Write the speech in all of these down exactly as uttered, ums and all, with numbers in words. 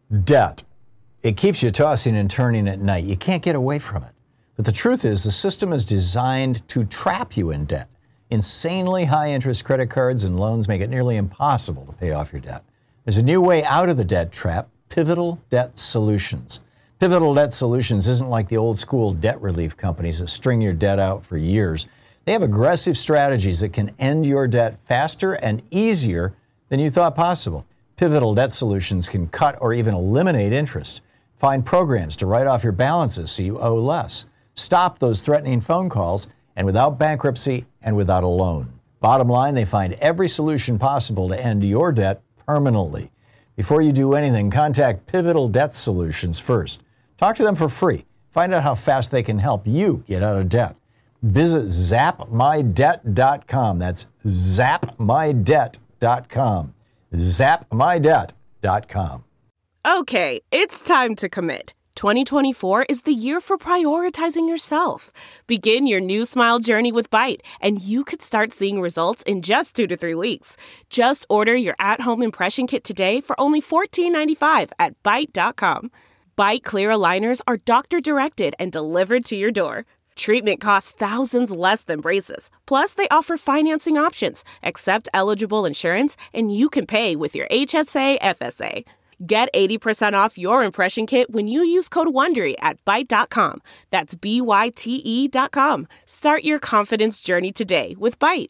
Debt. It keeps you tossing and turning at night. You can't get away from it. But the truth is, the system is designed to trap you in debt. Insanely high interest credit cards and loans make it nearly impossible to pay off your debt. There's a new way out of the debt trap, Pivotal Debt Solutions. Pivotal Debt Solutions isn't like the old school debt relief companies that string your debt out for years. They have aggressive strategies that can end your debt faster and easier than you thought possible. Pivotal Debt Solutions can cut or even eliminate interest. Find programs to write off your balances so you owe less. Stop those threatening phone calls, and without bankruptcy and without a loan. Bottom line, they find every solution possible to end your debt permanently. Before you do anything, contact Pivotal Debt Solutions first. Talk to them for free. Find out how fast they can help you get out of debt. Visit zap my debt dot com. That's zap my debt dot com. zap my debt dot com. Okay, it's time to commit. twenty twenty-four is the year for prioritizing yourself. Begin your new smile journey with Byte, and you could start seeing results in just two to three weeks. Just order your at-home impression kit today for only fourteen ninety-five at byte dot com. Byte clear aligners are doctor-directed and delivered to your door. Treatment costs thousands less than braces. Plus, they offer financing options, accept eligible insurance, and you can pay with your H S A F S A. Get eighty percent off your impression kit when you use code WONDERY at byte dot com. That's B Y T E dot com. Start your confidence journey today with Byte.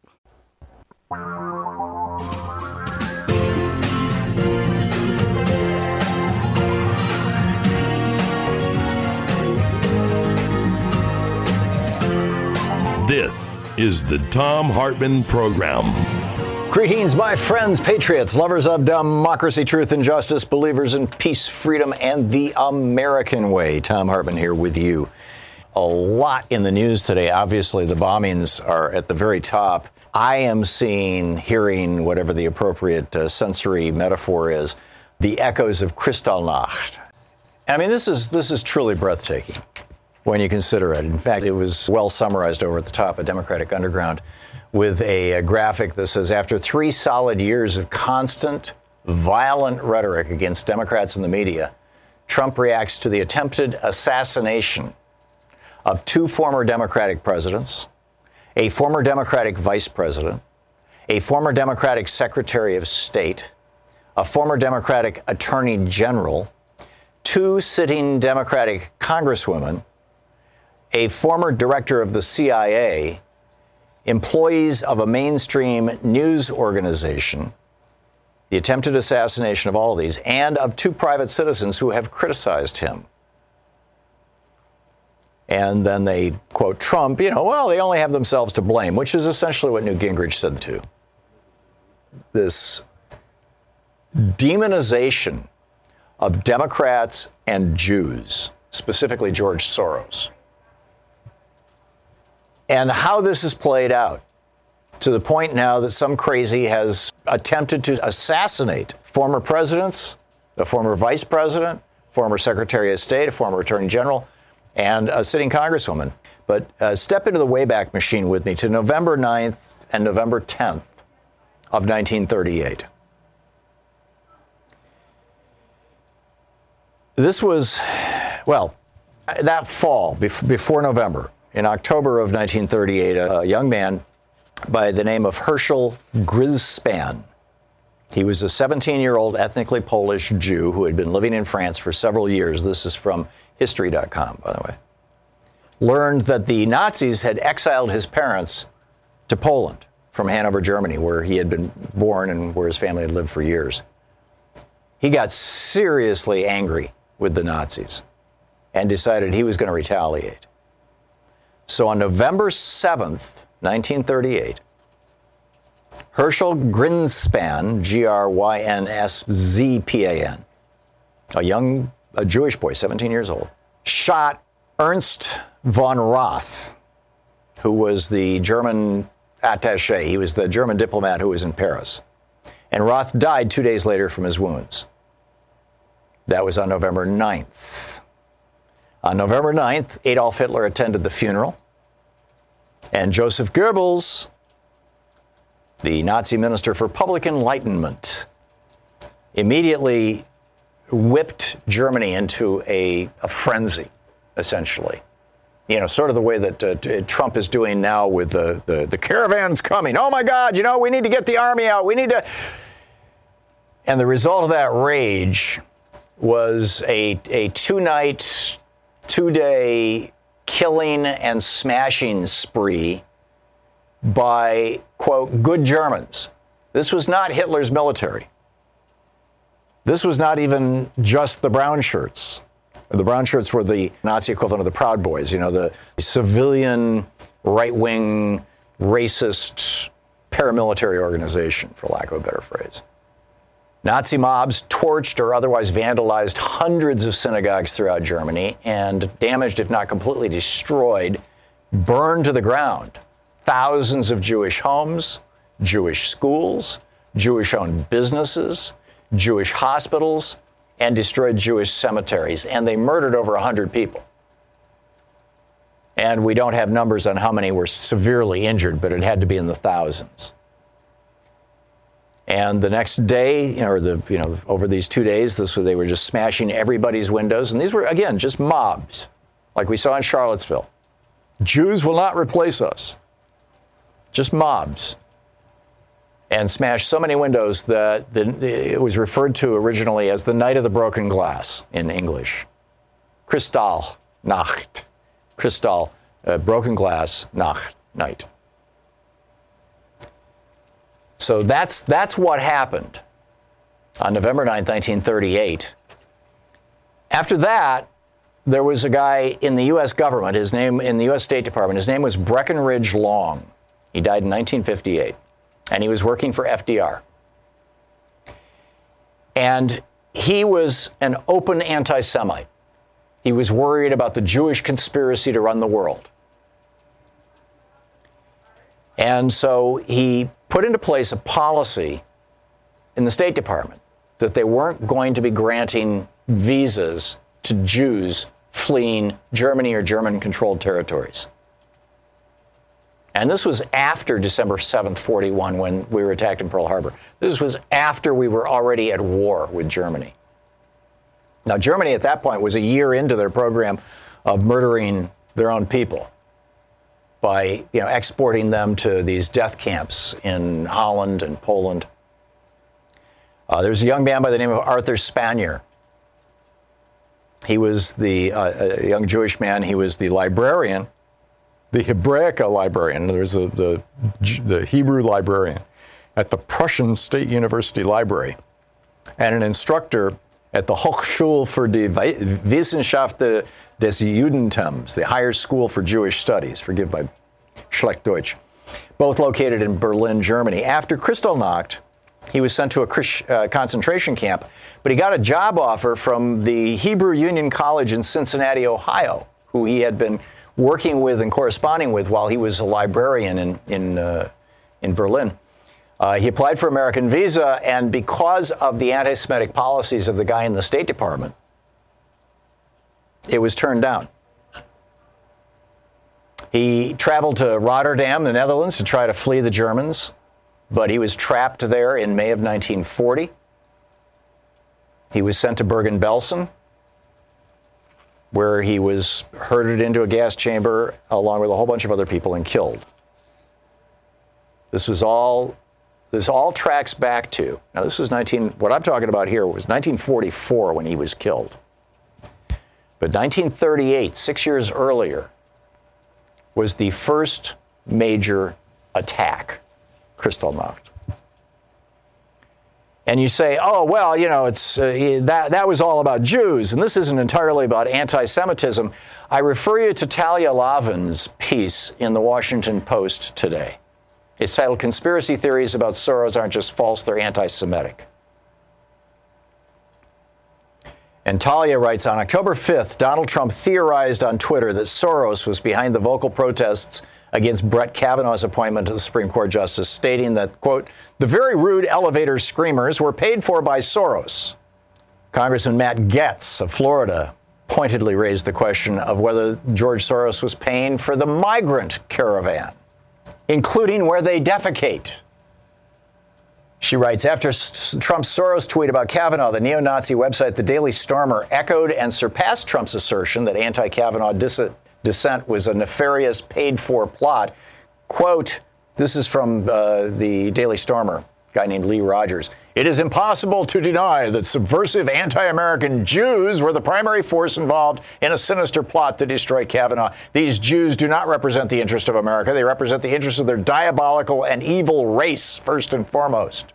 This is the Thom Hartmann Program. Greetings, my friends, patriots, lovers of democracy, truth, and justice, believers in peace, freedom, and the American way. Thom Hartmann here with you. A lot in the news today. Obviously, the bombings are at the very top. I am seeing, hearing, whatever the appropriate uh, sensory metaphor is, the echoes of Kristallnacht. I mean, this is this is truly breathtaking when you consider it. In fact, it was well summarized over at the top of Democratic Underground with a, a graphic that says, after three solid years of constant, violent rhetoric against Democrats and the media, Trump reacts to the attempted assassination of two former Democratic presidents, a former Democratic vice president, a former Democratic Secretary of State, a former Democratic Attorney General, two sitting Democratic congresswomen, a former director of the C I A, employees of a mainstream news organization, the attempted assassination of all of these, and of two private citizens who have criticized him. And then they quote Trump, you know, well, they only have themselves to blame, which is essentially what Newt Gingrich said too. This demonization of Democrats and Jews, specifically George Soros. And how this is played out to the point now that some crazy has attempted to assassinate former presidents, a former vice president, former Secretary of State, a former Attorney General, and a sitting Congresswoman. But uh, step into the Wayback Machine with me to November ninth and November tenth of nineteen thirty-eight. This was, well, that fall, bef- before November. In October of nineteen thirty-eight, a, a young man by the name of Herschel Grisspan. He was a seventeen-year-old ethnically Polish Jew who had been living in France for several years. This is from history dot com, by the way. Learned that the Nazis had exiled his parents to Poland from Hanover, Germany, where he had been born and where his family had lived for years. He got seriously angry with the Nazis and decided he was going to retaliate. So on November seventh, nineteen thirty-eight, Herschel Grisspan, G R Y N S Z P A N, a young a Jewish boy, seventeen years old, shot Ernst von Roth, who was the German attaché. He was the German diplomat who was in Paris. And Roth died two days later from his wounds. That was on November ninth. On November ninth, Adolf Hitler attended the funeral, and Joseph Goebbels, the Nazi Minister for Public Enlightenment, immediately whipped Germany into a, a frenzy, essentially. You know, sort of the way that uh, Trump is doing now with the, the, the caravans coming. Oh, my God, you know, we need to get the army out. We need to. And the result of that rage was a, a two-night, two-day killing and smashing spree by, quote, good Germans. This was not Hitler's military. This was not even just the brown shirts. The brown shirts were the Nazi equivalent of the Proud Boys, you know, the civilian, right-wing, racist paramilitary organization, for lack of a better phrase. Nazi mobs torched or otherwise vandalized hundreds of synagogues throughout Germany and damaged, if not completely destroyed, burned to the ground thousands of Jewish homes, Jewish schools, Jewish-owned businesses, Jewish hospitals, and destroyed Jewish cemeteries, and they murdered over one hundred people. And we don't have numbers on how many were severely injured, but it had to be in the thousands. And the next day, or the you know, over these two days, this they were just smashing everybody's windows, and these were again just mobs, like we saw in Charlottesville. Jews will not replace us. Just mobs. And smashed so many windows that the, it was referred to originally as the Night of the Broken Glass in English. Kristallnacht. Kristall, uh, broken glass, Nacht, night. So that's, that's what happened on November ninth, nineteen thirty-eight. After that, there was a guy in the U S government, his name, in the U S State Department, his name was Breckinridge Long. He died in nineteen fifty-eight. And he was working for F D R. And he was an open anti-Semite. He was worried about the Jewish conspiracy to run the world. And so he put into place a policy in the State Department that they weren't going to be granting visas to Jews fleeing Germany or German-controlled territories. And this was after December seventh, forty-one, when we were attacked in Pearl Harbor. This was after we were already at war with Germany. Now, Germany at that point was a year into their program of murdering their own people by, you know, exporting them to these death camps in Holland and Poland. Uh, there's a young man by the name of Arthur Spanier. He was the uh, a young Jewish man. He was the librarian. The Hebraica librarian, there's a, the, the Hebrew librarian at the Prussian State University Library, and an instructor at the Hochschule für die Wissenschaft des Judentums, the Higher School for Jewish Studies, forgive my schlecht Deutsch, both located in Berlin, Germany. After Kristallnacht, he was sent to a Christ, uh, concentration camp, but he got a job offer from the Hebrew Union College in Cincinnati, Ohio, who he had been working with and corresponding with while he was a librarian in in, uh, in Berlin. Uh, he applied for American visa, and because of the anti-Semitic policies of the guy in the State Department, it was turned down. He traveled to Rotterdam, the Netherlands, to try to flee the Germans, but he was trapped there in May of nineteen forty. He was sent to Bergen-Belsen, where he was herded into a gas chamber along with a whole bunch of other people and killed. This was all, this all tracks back to, now this was nineteen, what I'm talking about here was nineteen forty-four when he was killed. But nineteen thirty-eight, six years earlier, was the first major attack, Kristallnacht. And you say, oh, well, you know, it's uh, that, that was all about Jews, and this isn't entirely about anti-Semitism. I refer you to Talia Lavin's piece in the Washington Post today. It's titled, Conspiracy Theories About Soros Aren't Just False, They're Anti-Semitic. And Talia writes, on October fifth, Donald Trump theorized on Twitter that Soros was behind the vocal protests against Brett Kavanaugh's appointment to the Supreme Court justice, stating that, quote, the very rude elevator screamers were paid for by Soros. Congressman Matt Gaetz of Florida pointedly raised the question of whether George Soros was paying for the migrant caravan, including where they defecate. She writes, after S- Trump's Soros tweet about Kavanaugh, the neo-Nazi website The Daily Stormer echoed and surpassed Trump's assertion that anti-Kavanaugh dis- dissent was a nefarious paid-for plot. Quote, this is from uh, the Daily Stormer, a guy named Lee Rogers. It is impossible to deny that subversive anti-American Jews were the primary force involved in a sinister plot to destroy Kavanaugh. These Jews do not represent the interest of America. They represent the interest of their diabolical and evil race, first and foremost.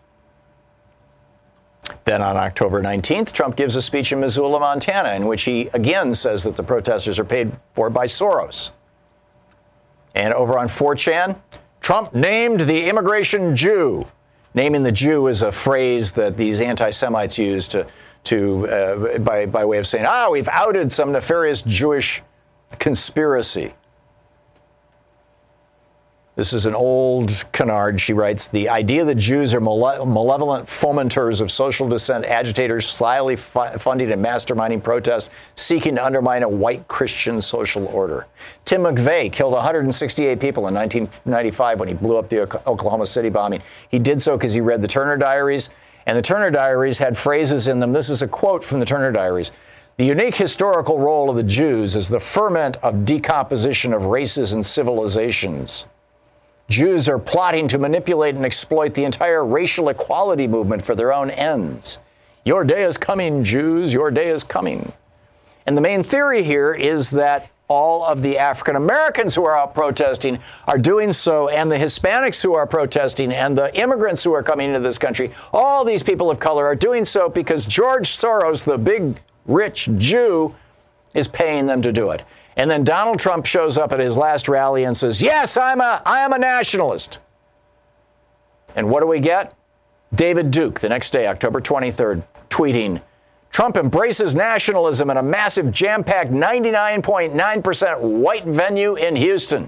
Then on October nineteenth, Trump gives a speech in Missoula, Montana, in which he again says that the protesters are paid for by Soros. And over on four chan, Trump named the immigration Jew. Naming the Jew is a phrase that these anti-Semites use to, to uh, by, by way of saying, ah, we've outed some nefarious Jewish conspiracy. This is an old canard. She writes, the idea that Jews are male- malevolent fomenters of social dissent, agitators slyly fu- funding and masterminding protests, seeking to undermine a white Christian social order. Tim McVeigh killed one hundred sixty-eight people in nineteen ninety-five when he blew up the Oklahoma City bombing. He did so because he read the Turner Diaries, and the Turner Diaries had phrases in them. This is a quote from the Turner Diaries. The unique historical role of the Jews is the ferment of decomposition of races and civilizations. Jews are plotting to manipulate and exploit the entire racial equality movement for their own ends. Your day is coming, Jews. Your day is coming. And the main theory here is that all of the African Americans who are out protesting are doing so, and the Hispanics who are protesting, and the immigrants who are coming into this country, all these people of color are doing so because George Soros, the big rich Jew, is paying them to do it. And then Donald Trump shows up at his last rally and says, yes, I'm a, I am a nationalist. And what do we get? David Duke, the next day, October twenty-third, tweeting, Trump embraces nationalism in a massive jam-packed ninety-nine point nine percent white venue in Houston.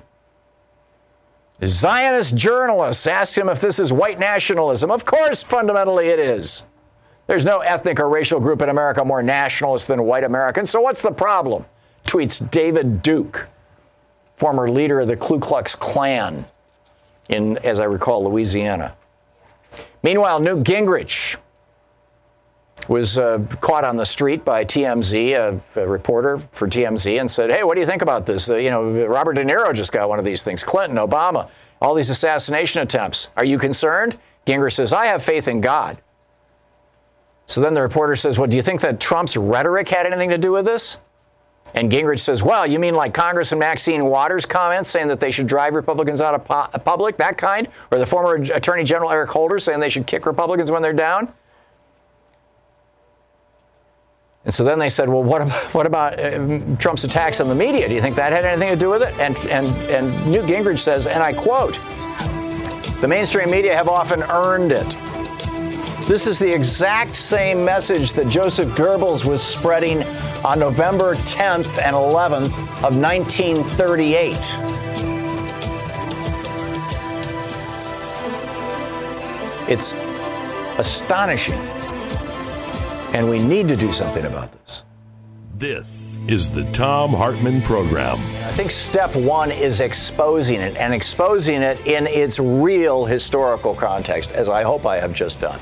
Zionist journalists asked him if this is white nationalism. Of course, fundamentally it is. There's no ethnic or racial group in America more nationalist than white Americans, so what's the problem? Tweets David Duke, former leader of the Ku Klux Klan in, as I recall, Louisiana. Meanwhile, Newt Gingrich was uh, caught on the street by T M Z, a, a reporter for T M Z, and said, hey, what do you think about this? Uh, you know, Robert De Niro just got one of these things. Clinton, Obama, all these assassination attempts. Are you concerned? Gingrich says, I have faith in God. So then the reporter says, well, do you think that Trump's rhetoric had anything to do with this? And Gingrich says, well, you mean like Congressman Maxine Waters' comments saying that they should drive Republicans out of po- public, that kind? Or the former Attorney General Eric Holder saying they should kick Republicans when they're down? And so then they said, well, what about, what about uh, Trump's attacks on the media? Do you think that had anything to do with it? And, and, and Newt Gingrich says, and I quote, the mainstream media have often earned it. This is the exact same message that Joseph Goebbels was spreading on November tenth and eleventh of nineteen thirty-eight. It's astonishing, and we need to do something about this. This is the Thom Hartmann Program. I think step one is exposing it, and exposing it in its real historical context, as I hope I have just done.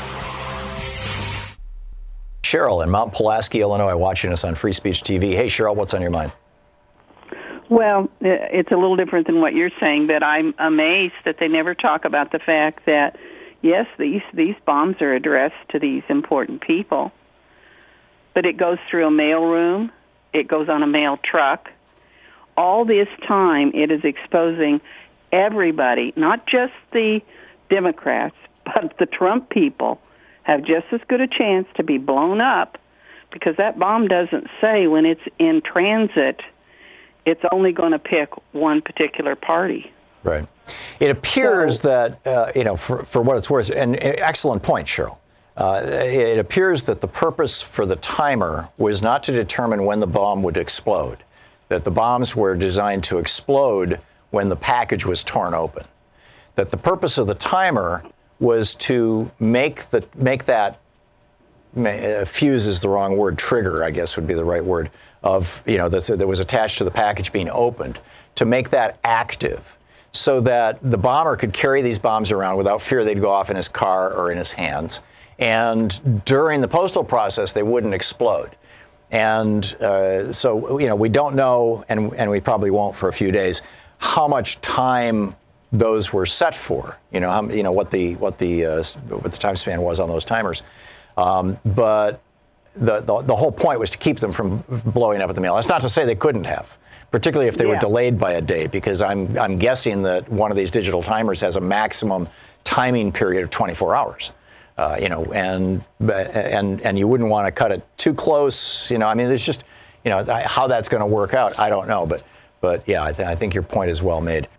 Cheryl in Mount Pulaski, Illinois, watching us on Free Speech T V. Hey, Cheryl, what's on your mind? Well, it's a little different than what you're saying, but I'm amazed that they never talk about the fact that, yes, these, these bombs are addressed to these important people, but it goes through a mailroom, it goes on a mail truck. All this time, it is exposing everybody, not just the Democrats, but the Trump people, have just as good a chance to be blown up, because that bomb doesn't say when it's in transit it's only going to pick one particular party. Right. It appears so, that, uh, you know, for, for what it's worth, and excellent point, Cheryl. Uh, it appears that the purpose for the timer was not to determine when the bomb would explode, that the bombs were designed to explode when the package was torn open, that the purpose of the timer was to make the make that uh, fuse is the wrong word, trigger, I guess would be the right word, of, you know, that, that was attached to the package being opened, to make that active so that the bomber could carry these bombs around without fear they'd go off in his car or in his hands. And during the postal process, they wouldn't explode. And uh, so, you know, we don't know, and, and we probably won't for a few days, how much time those were set for. You know, how, you know what the what the uh, what the time span was on those timers. Um, but the, the the whole point was to keep them from blowing up at the mail. That's not to say they couldn't have, particularly if they yeah. were delayed by a day, because I'm I'm guessing that one of these digital timers has a maximum timing period of twenty-four hours. Uh, you know, and and and you wouldn't want to cut it too close. You know, I mean, there's just, you know, how that's going to work out, I don't know. But but yeah, I, th- I think your point is well made.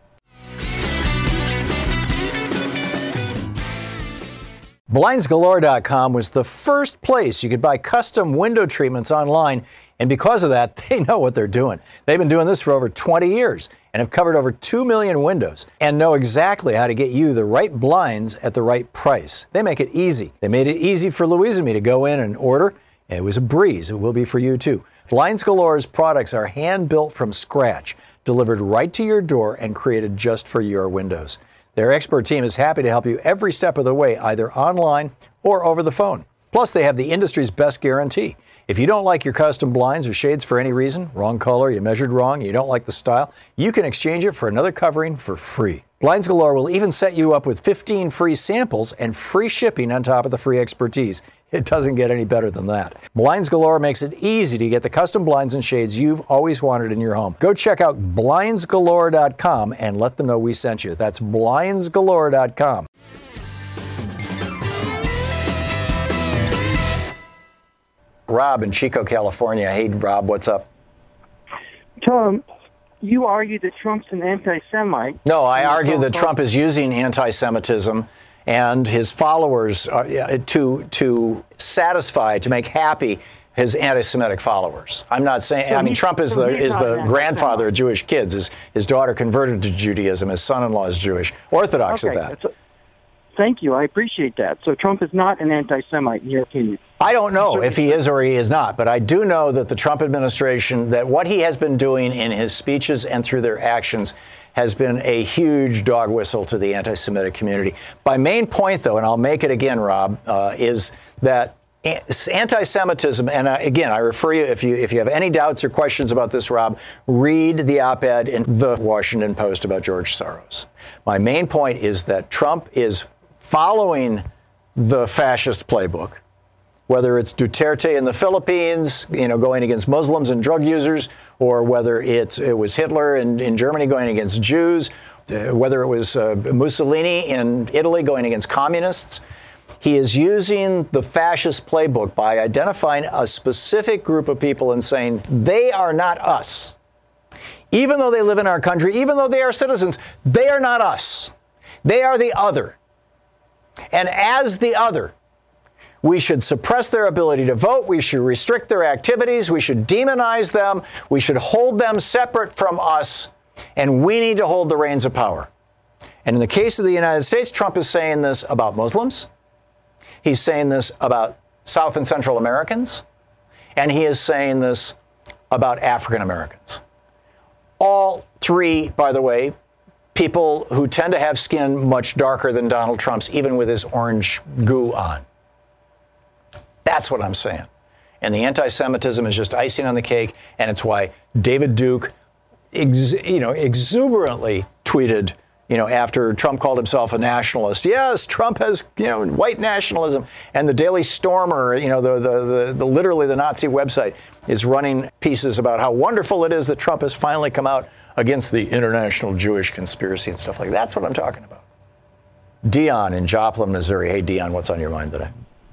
Blinds Galore dot com was the first place you could buy custom window treatments online. And because of that, they know what they're doing. They've been doing this for over twenty years and have covered over two million windows and know exactly how to get you the right blinds at the right price. They make it easy. They made it easy for Louise and me to go in and order. It was a breeze. It will be for you, too. Blinds Galore's products are hand-built from scratch, delivered right to your door and created just for your windows. Their expert team is happy to help you every step of the way, either online or over the phone. Plus, they have the industry's best guarantee. If you don't like your custom blinds or shades for any reason, wrong color, you measured wrong, you don't like the style, you can exchange it for another covering for free. Blinds Galore will even set you up with fifteen free samples and free shipping on top of the free expertise. It doesn't get any better than that. Blinds Galore makes it easy to get the custom blinds and shades you've always wanted in your home. Go check out Blinds Galore dot com and let them know we sent you. That's Blinds Galore dot com. Rob in Chico, California. Hey, Rob, what's up? Tom, you argue that Trump's an anti-Semite. No, I argue that Trump is using anti-Semitism and his followers uh, to to satisfy, to make happy his anti-Semitic followers. I'm not saying. I mean, Trump is the is the grandfather of Jewish kids. His his daughter converted to Judaism. His son-in-law is Jewish, Orthodox okay, at that. Thank you. I appreciate that. So Trump is not an anti-Semite in your opinion? I don't know if he is or he is not, but I do know that the Trump administration, that what he has been doing in his speeches and through their actions has been a huge dog whistle to the anti-Semitic community. My main point, though, and I'll make it again, Rob, uh, is that anti-Semitism, and uh, again, I refer you, if you if you have any doubts or questions about this, Rob, read the op-ed in the Washington Post about George Soros. My main point is that Trump is following the fascist playbook, whether it's Duterte in the Philippines, you know, going against Muslims and drug users, or whether it's it was Hitler in, in Germany going against Jews, uh, whether it was uh, Mussolini in Italy going against communists. He is using the fascist playbook by identifying a specific group of people and saying they are not us. Even though they live in our country, even though they are citizens, they are not us. They are the other. And as the other, we should suppress their ability to vote. We should restrict their activities. We should demonize them. We should hold them separate from us. And we need to hold the reins of power. And in the case of the United States, Trump is saying this about Muslims. He's saying this about South and Central Americans. And he is saying this about African Americans. All three, by the way, people who tend to have skin much darker than Donald Trump's, even with his orange goo on. That's what I'm saying. And the anti-Semitism is just icing on the cake, and it's why David Duke, ex- you know, exuberantly tweeted, you know, after Trump called himself a nationalist. Yes, Trump has, you know, white nationalism. And the Daily Stormer, you know, the, the, the, the literally the Nazi website, is running pieces about how wonderful it is that Trump has finally come out against the international Jewish conspiracy and stuff like that. That's what I'm talking about. Dion in Joplin, Missouri. Hey, Dion, what's on your mind today?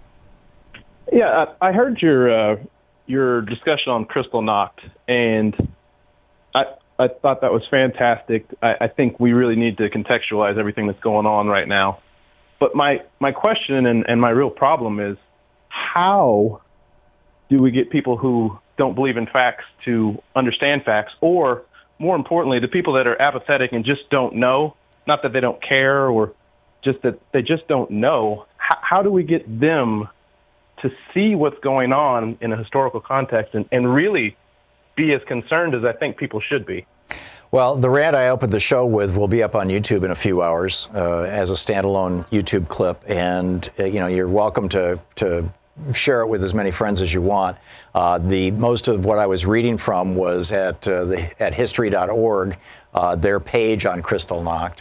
Yeah, I heard your uh, your discussion on Kristallnacht, and I I thought that was fantastic. I, I think we really need to contextualize everything that's going on right now. But my, my question and, and my real problem is, how do we get people who don't believe in facts to understand facts? Or, more importantly, the people that are apathetic and just don't know, not that they don't care or just that they just don't know, how, how do we get them to see what's going on in a historical context and, and really be as concerned as I think people should be? Well, the rant I opened the show with will be up on YouTube in a few hours uh, as a standalone YouTube clip, and uh, you know you're welcome to to share it with as many friends as you want. Uh, the most of what I was reading from was at uh, the at history dot org, uh, their page on Kristallnacht,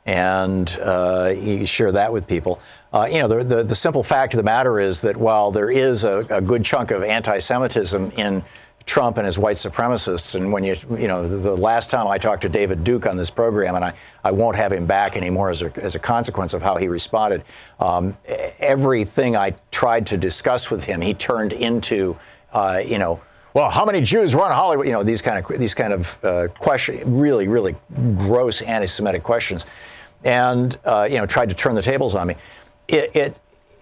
and uh, you share that with people. Uh, you know, the, the the simple fact of the matter is that while there is a, a good chunk of anti-Semitism in Trump and his white supremacists, and when you, you know, the, the last time I talked to David Duke on this program, and I, I won't have him back anymore as a, as a consequence of how he responded, um, everything I tried to discuss with him, he turned into, uh, you know, well, how many Jews run Hollywood? You know, these kind of these kind of uh, questions, really, really gross anti-Semitic questions, and uh, you know, tried to turn the tables on me. It. it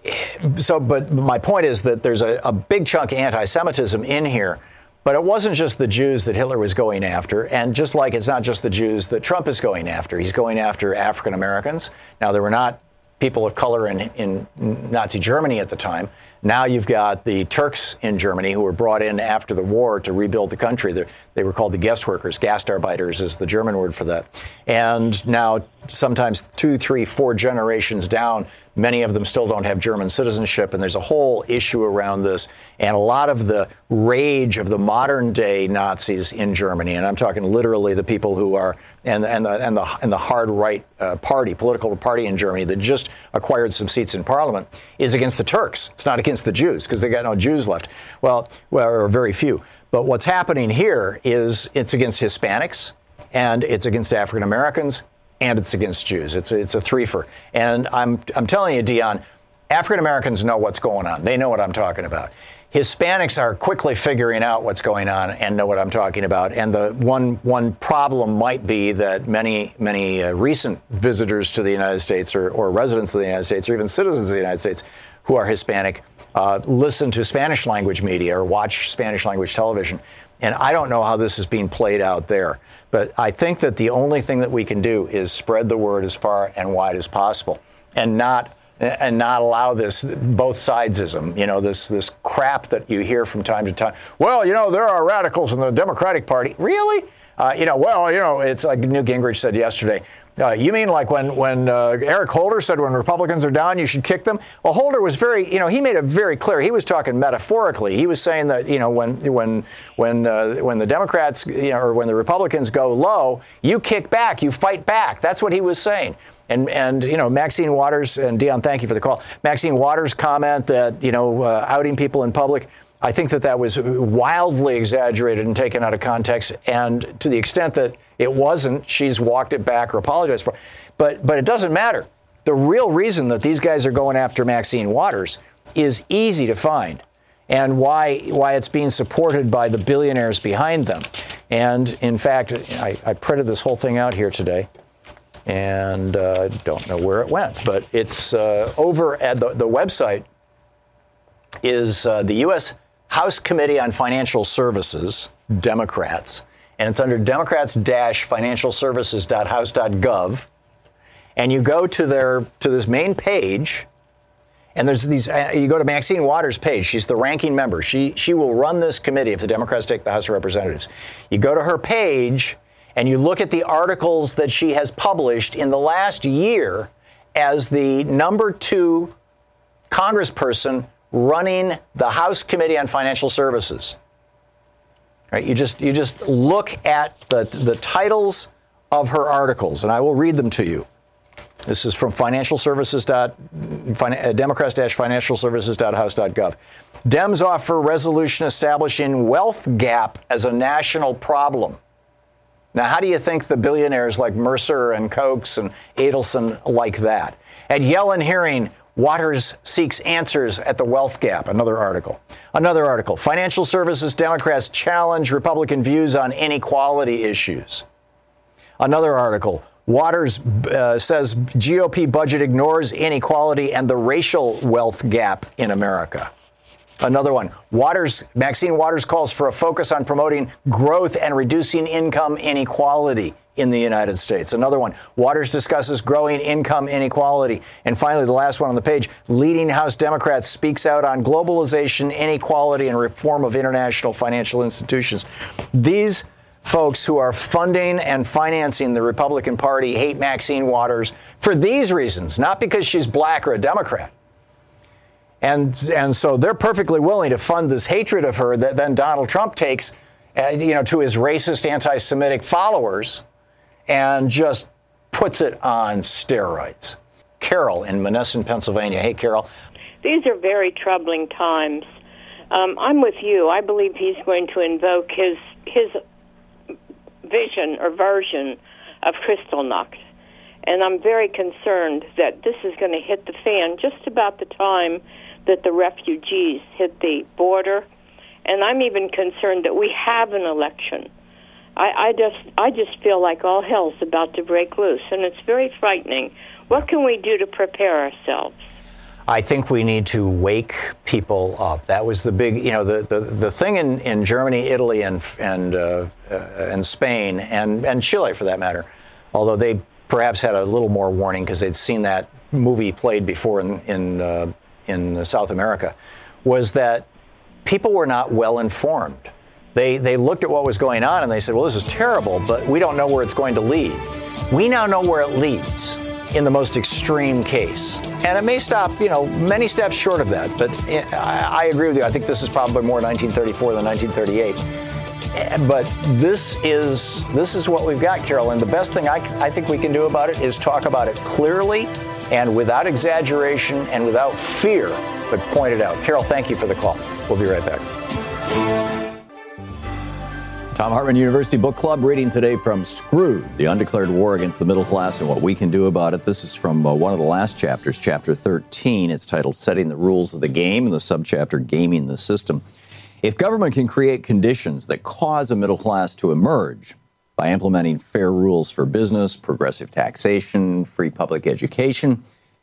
so, but my point is that there's a, a big chunk of anti-Semitism in here. But it wasn't just the Jews that Hitler was going after, and just like it's not just the Jews that Trump is going after. He's going after African Americans. Now, there were not people of color in, in Nazi Germany at the time. Now you've got the Turks in Germany who were brought in after the war to rebuild the country. They're, they were called the guest workers. Gastarbeiters is the German word for that. And now sometimes two, three, four generations down, many of them still don't have German citizenship, and there's a whole issue around this. And a lot of the rage of the modern day Nazis in Germany, and I'm talking literally the people who are, and, and, the, and, the, and the hard right uh, party, political party in Germany that just acquired some seats in parliament, is against the Turks. It's not against the Jews, because they got no Jews left. Well, well, or very few. But what's happening here is it's against Hispanics, and it's against African Americans, and it's against Jews. It's a, it's a threefer. And I'm I'm telling you, Dion, African Americans know what's going on. They know what I'm talking about. Hispanics are quickly figuring out what's going on and know what I'm talking about. And the one one problem might be that many, many uh, recent visitors to the United States or, or residents of the United States or even citizens of the United States who are Hispanic uh, listen to Spanish language media or watch Spanish language television. And I don't know how this is being played out there. But I think that the only thing that we can do is spread the word as far and wide as possible and not and not allow this both sidesism, you know, this this crap that you hear from time to time. Well, you know, there are radicals in the Democratic Party. Really? Uh, you know, well, you know, it's like Newt Gingrich said yesterday. Uh, you mean like when when uh, Eric Holder said when Republicans are down, you should kick them? Well, Holder was very, you know, he made it very clear. He was talking metaphorically. He was saying that, you know, when when when uh, when the Democrats, you know, or when the Republicans go low, you kick back, you fight back. That's what he was saying. And, and you know, Maxine Waters, and Dion, thank you for the call. Maxine Waters' comment that, you know, uh, outing people in public, I think that that was wildly exaggerated and taken out of context. And to the extent that it wasn't, she's walked it back or apologized for it. But, but it doesn't matter. The real reason that these guys are going after Maxine Waters is easy to find, and why why it's being supported by the billionaires behind them. And in fact, I, I printed this whole thing out here today. And uh, don't know where it went, but it's uh, over at the, the website is uh, the U S House Committee on Financial Services, Democrats, and it's under democrats dash financial services dot house dot gov. And you go to their to this main page, and there's these. Uh, you go to Maxine Waters' page. She's the ranking member. She she will run this committee if the Democrats take the House of Representatives. You go to her page, and you look at the articles that she has published in the last year as the number two congressperson running the House Committee on Financial Services. Right? You just you just look at the, the titles of her articles, and I will read them to you. This is from financial services. Democrats dash financial services dot house dot gov. Dems offer resolution establishing wealth gap as a national problem. Now, how do you think the billionaires like Mercer and Kochs and Adelson like that? At Yellen hearing, Waters seeks answers at the wealth gap. Another article. Another article. Financial services Democrats challenge Republican views on inequality issues. Another article. Waters uh, says G O P budget ignores inequality and the racial wealth gap in America. Another one. Waters, Maxine Waters calls for a focus on promoting growth and reducing income inequality in the United States. Another one. Waters discusses growing income inequality. And finally, the last one on the page. Leading House Democrats speaks out on globalization, inequality, and reform of international financial institutions. These folks who are funding and financing the Republican Party hate Maxine Waters for these reasons, not because she's black or a Democrat. And and so they're perfectly willing to fund this hatred of her that then Donald Trump takes, uh, you know, to his racist, anti-Semitic followers and just puts it on steroids. Carol in Monessen, Pennsylvania. Hey, Carol. These are very troubling times. Um, I'm with you. I believe he's going to invoke his his vision or version of Kristallnacht. And I'm very concerned that this is going to hit the fan just about the time that the refugees hit the border. And I'm even concerned that we have an election. I, I just I just feel like all hell's about to break loose, and it's very frightening. What can we do to prepare ourselves? I think we need to wake people up. That was the big, you know, the, the, the thing in, in Germany, Italy, and and uh, uh, and Spain, and, and Chile, for that matter, although they perhaps had a little more warning because they'd seen that movie played before in in, uh, in South America, was that people were not well informed. They they looked at what was going on and they said, well, this is terrible, but we don't know where it's going to lead. We now know where it leads in the most extreme case. And it may stop, you know, many steps short of that. But I, I agree with you. I think this is probably more nineteen thirty-four than nineteen thirty-eight. But this is this is what we've got, Carol. And the best thing I, I think we can do about it is talk about it clearly and without exaggeration and without fear, but point it out. Carol, thank you for the call. We'll be right back. Thom Hartmann University Book Club reading today from Screwed, The Undeclared War Against the Middle Class and What We Can Do About It. This is from uh, one of the last chapters, chapter thirteen. It's titled Setting the Rules of the Game, and the subchapter Gaming the System. If government can create conditions that cause a middle class to emerge by implementing fair rules for business, progressive taxation, free public education,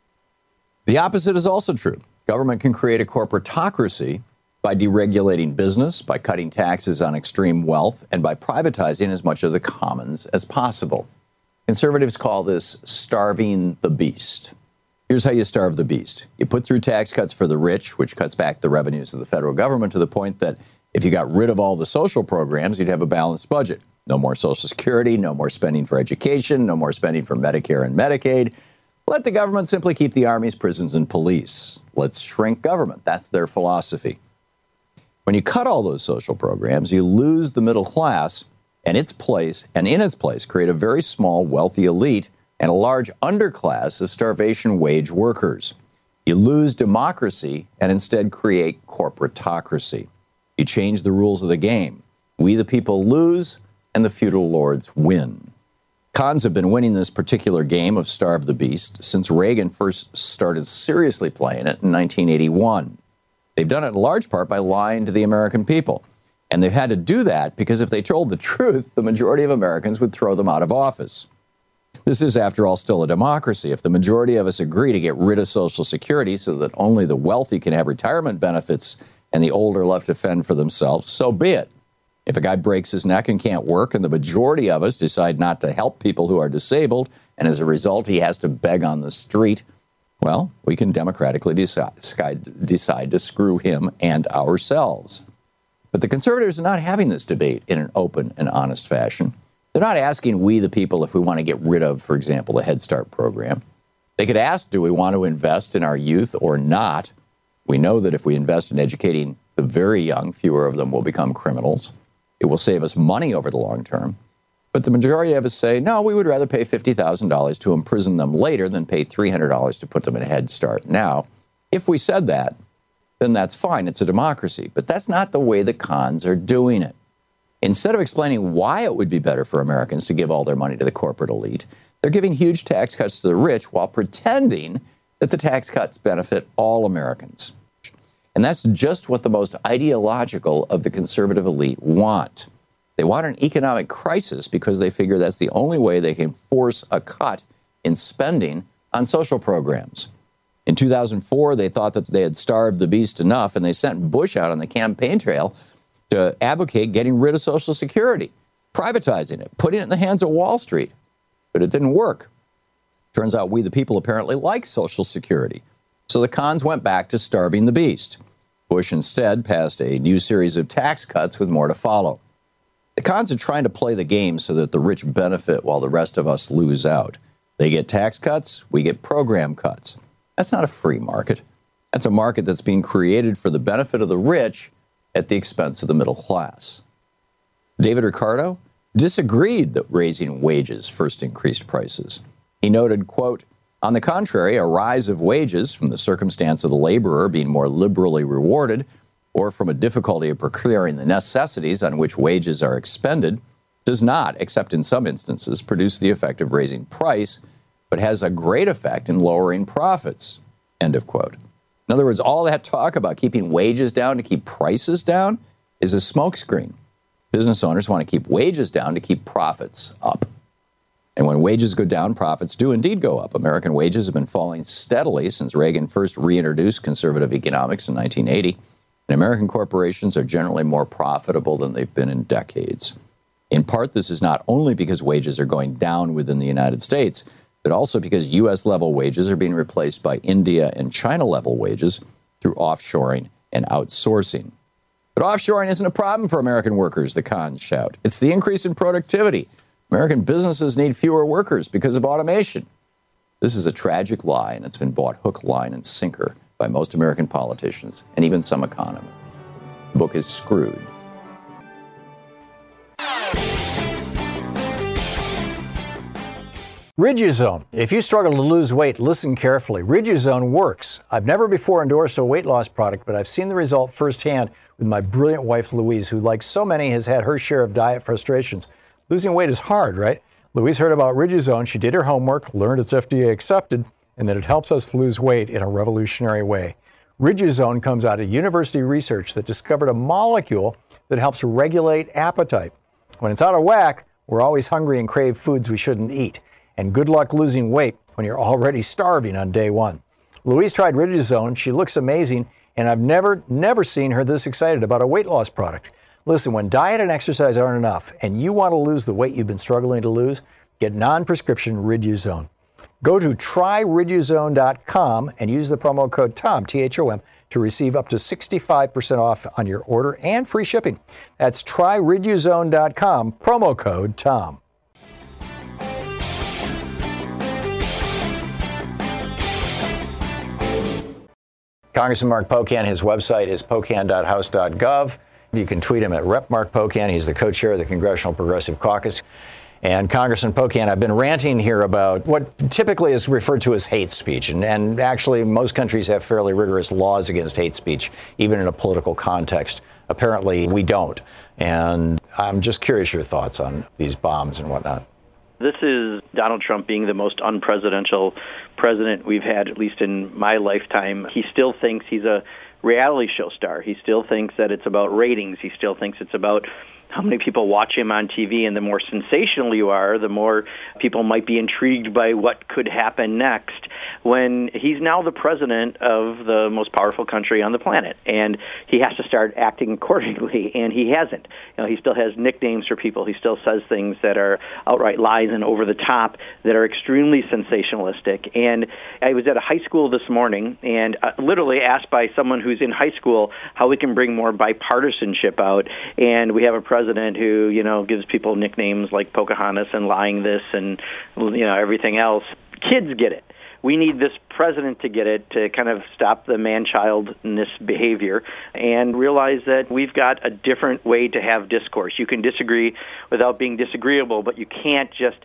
the opposite is also true. Government can create a corporatocracy by deregulating business, by cutting taxes on extreme wealth, and by privatizing as much of the commons as possible. Conservatives call this starving the beast. Here's how you starve the beast. You put through tax cuts for the rich, which cuts back the revenues of the federal government to the point that if you got rid of all the social programs, you'd have a balanced budget. No more Social Security, no more spending for education, no more spending for Medicare and Medicaid. Let the government simply keep the armies, prisons, and police. Let's shrink government. That's their philosophy. When you cut all those social programs, you lose the middle class and its place, and in its place, create a very small, wealthy elite and a large underclass of starvation wage workers. You lose democracy and instead create corporatocracy. You change the rules of the game. We, the people, lose, and the feudal lords win. Cons have been winning this particular game of starve the beast since Reagan first started seriously playing it in nineteen eighty-one. They've done it in large part by lying to the American people. And they've had to do that because if they told the truth, the majority of Americans would throw them out of office. This is, after all, still a democracy. If the majority of us agree to get rid of Social Security so that only the wealthy can have retirement benefits and the old are left to fend for themselves, so be it. If a guy breaks his neck and can't work and the majority of us decide not to help people who are disabled, and as a result he has to beg on the street, well, we can democratically decide, decide to screw him and ourselves. But the conservatives are not having this debate in an open and honest fashion. They're not asking we, the people, if we want to get rid of, for example, the Head Start program. They could ask, do we want to invest in our youth or not? We know that if we invest in educating the very young, fewer of them will become criminals. It will save us money over the long term. But the majority of us say, no, we would rather pay fifty thousand dollars to imprison them later than pay three hundred dollars to put them in Head Start now. If we said that, then that's fine. It's a democracy. But that's not the way the cons are doing it. Instead of explaining why it would be better for Americans to give all their money to the corporate elite, they're giving huge tax cuts to the rich while pretending that the tax cuts benefit all Americans. And that's just what the most ideological of the conservative elite want. They want an economic crisis because they figure that's the only way they can force a cut in spending on social programs. In two thousand four, they thought that they had starved the beast enough, and they sent Bush out on the campaign trail to advocate getting rid of Social Security, privatizing it, putting it in the hands of Wall Street. But it didn't work. Turns out we, the people, apparently like Social Security. So the cons went back to starving the beast. Bush instead passed a new series of tax cuts with more to follow. The cons are trying to play the game so that the rich benefit while the rest of us lose out. They get tax cuts, we get program cuts. That's not a free market. That's a market that's being created for the benefit of the rich at the expense of the middle class. David Ricardo disagreed that raising wages first increased prices. He noted, quote, on the contrary, a rise of wages from the circumstance of the laborer being more liberally rewarded or from a difficulty of procuring the necessities on which wages are expended does not, except in some instances, produce the effect of raising price, but has a great effect in lowering profits, end of quote. In other words, all that talk about keeping wages down to keep prices down is a smokescreen. Business owners want to keep wages down to keep profits up. And when wages go down, profits do indeed go up. American wages have been falling steadily since Reagan first reintroduced conservative economics in nineteen eighty. And American corporations are generally more profitable than they've been in decades. In part, this is not only because wages are going down within the United States, but also because U S level wages are being replaced by India and China level wages through offshoring and outsourcing. But offshoring isn't a problem for American workers, the cons shout. It's the increase in productivity. American businesses need fewer workers because of automation. This is a tragic lie, and it's been bought hook, line, and sinker by most American politicians and even some economists. The book is Screwed. Riduzone. If you struggle to lose weight, listen carefully. Riduzone works. I've never before endorsed a weight loss product, but I've seen the result firsthand with my brilliant wife, Louise, who, like so many, has had her share of diet frustrations. Losing weight is hard, right? Louise heard about Riduzone. She did her homework, learned it's F D A accepted, and that it helps us lose weight in a revolutionary way. Riduzone comes out of university research that discovered a molecule that helps regulate appetite. When it's out of whack, we're always hungry and crave foods we shouldn't eat. And good luck losing weight when you're already starving on day one. Louise tried Riduzone. She looks amazing, and I've never, never seen her this excited about a weight loss product. Listen, when diet and exercise aren't enough, and you want to lose the weight you've been struggling to lose, get non-prescription Riduzone. Go to try riduzone dot com and use the promo code TOM, T H O M, to receive up to sixty-five percent off on your order and free shipping. That's try riduzone dot com, promo code TOM. Congressman Mark Pocan, his website is pocan dot house dot gov. You can tweet him at Representative Mark Pocan. He's the co-chair of the Congressional Progressive Caucus. And Congressman Pocan, I've been ranting here about what typically is referred to as hate speech. And, and actually, most countries have fairly rigorous laws against hate speech, even in a political context. Apparently, we don't. And I'm just curious your thoughts on these bombs and whatnot. This is Donald Trump being the most unpresidential president we've had, at least in my lifetime. He still thinks he's a reality show star. He still thinks that it's about ratings. He still thinks it's about how many people watch him on T V, and the more sensational you are, the more people might be intrigued by what could happen next, when he's now the president of the most powerful country on the planet, and he has to start acting accordingly, and he hasn't. You know, he still has nicknames for people. He still says things that are outright lies and over the top that are extremely sensationalistic. And I was at a high school this morning and uh, literally asked by someone who's in high school how we can bring more bipartisanship out, and we have a president who, you know, gives people nicknames like Pocahontas and Lying This and, you know, everything else. Kids get it. We need this president to get it, to kind of stop the man-childness behavior and realize that we've got a different way to have discourse. You can disagree without being disagreeable, but you can't just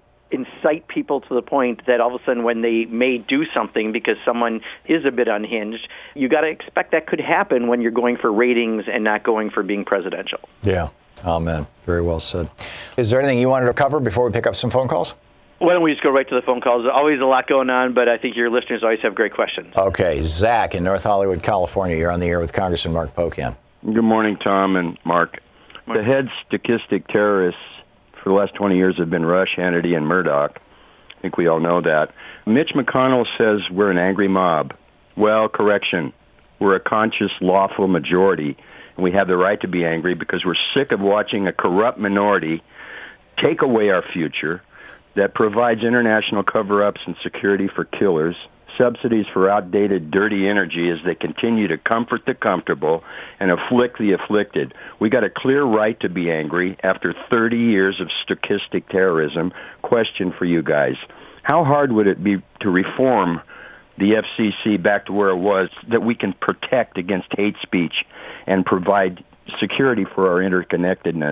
incite people to the point that all of a sudden when they may do something because someone is a bit unhinged, you got to expect that could happen when you're going for ratings and not going for being presidential. Yeah. Amen. Very well said. Is there anything you wanted to cover before we pick up some phone calls? Why don't we just go right to the phone calls? There's always a lot going on, but I think your listeners always have great questions. Okay. Zach in North Hollywood, California. You're on the air with Congressman Mark Pocan. Good morning, Tom and Mark. Mark. The head statistic terrorists for the last twenty years have been Rush, Hannity, and Murdoch. I think we all know that. Mitch McConnell says we're an angry mob. Well, correction. We're a conscious, lawful majority, and we have the right to be angry because we're sick of watching a corrupt minority take away our future that provides international cover-ups and security for killers, subsidies for outdated, dirty energy as they continue to comfort the comfortable and afflict the afflicted. We got a clear right to be angry after thirty years of stochastic terrorism. Question for you guys. How hard would it be to reform the F C C back to where it was, that we can protect against hate speech and provide security for our interconnectedness?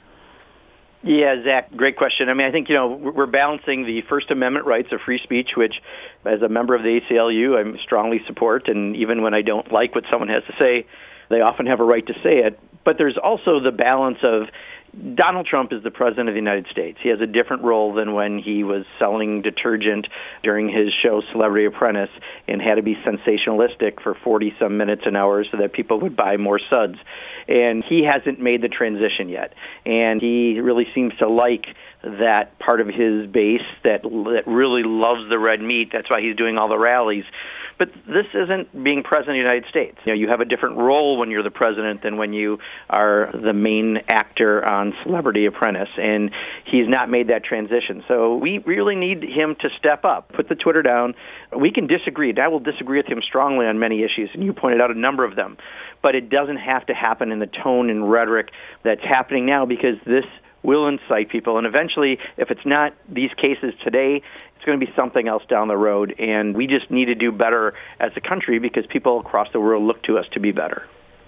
Yeah, Zach, great question. I mean, I think, you know, we're balancing the First Amendment rights of free speech, which, as a member of the A C L U, I strongly support, and even when I don't like what someone has to say, they often have a right to say it. But there's also the balance of Donald Trump is the president of the United States. He has a different role than when he was selling detergent during his show Celebrity Apprentice and had to be sensationalistic for forty-some minutes an hour so that people would buy more suds. And he hasn't made the transition yet. And he really seems to like that part of his base that that really loves the red meat. That's why he's doing all the rallies. But this isn't being president of the United States. You know, you have a different role when you're the president than when you are the main actor on Celebrity Apprentice, and he's not made that transition. So we really need him to step up, put the Twitter down. We can disagree, and I will disagree with him strongly on many issues, and you pointed out a number of them. But it doesn't have to happen in the tone and rhetoric that's happening now, because this will incite people. And eventually, if it's not these cases today, it's going to be something else down the road. And we just need to do better as a country because people across the world look to us to be better.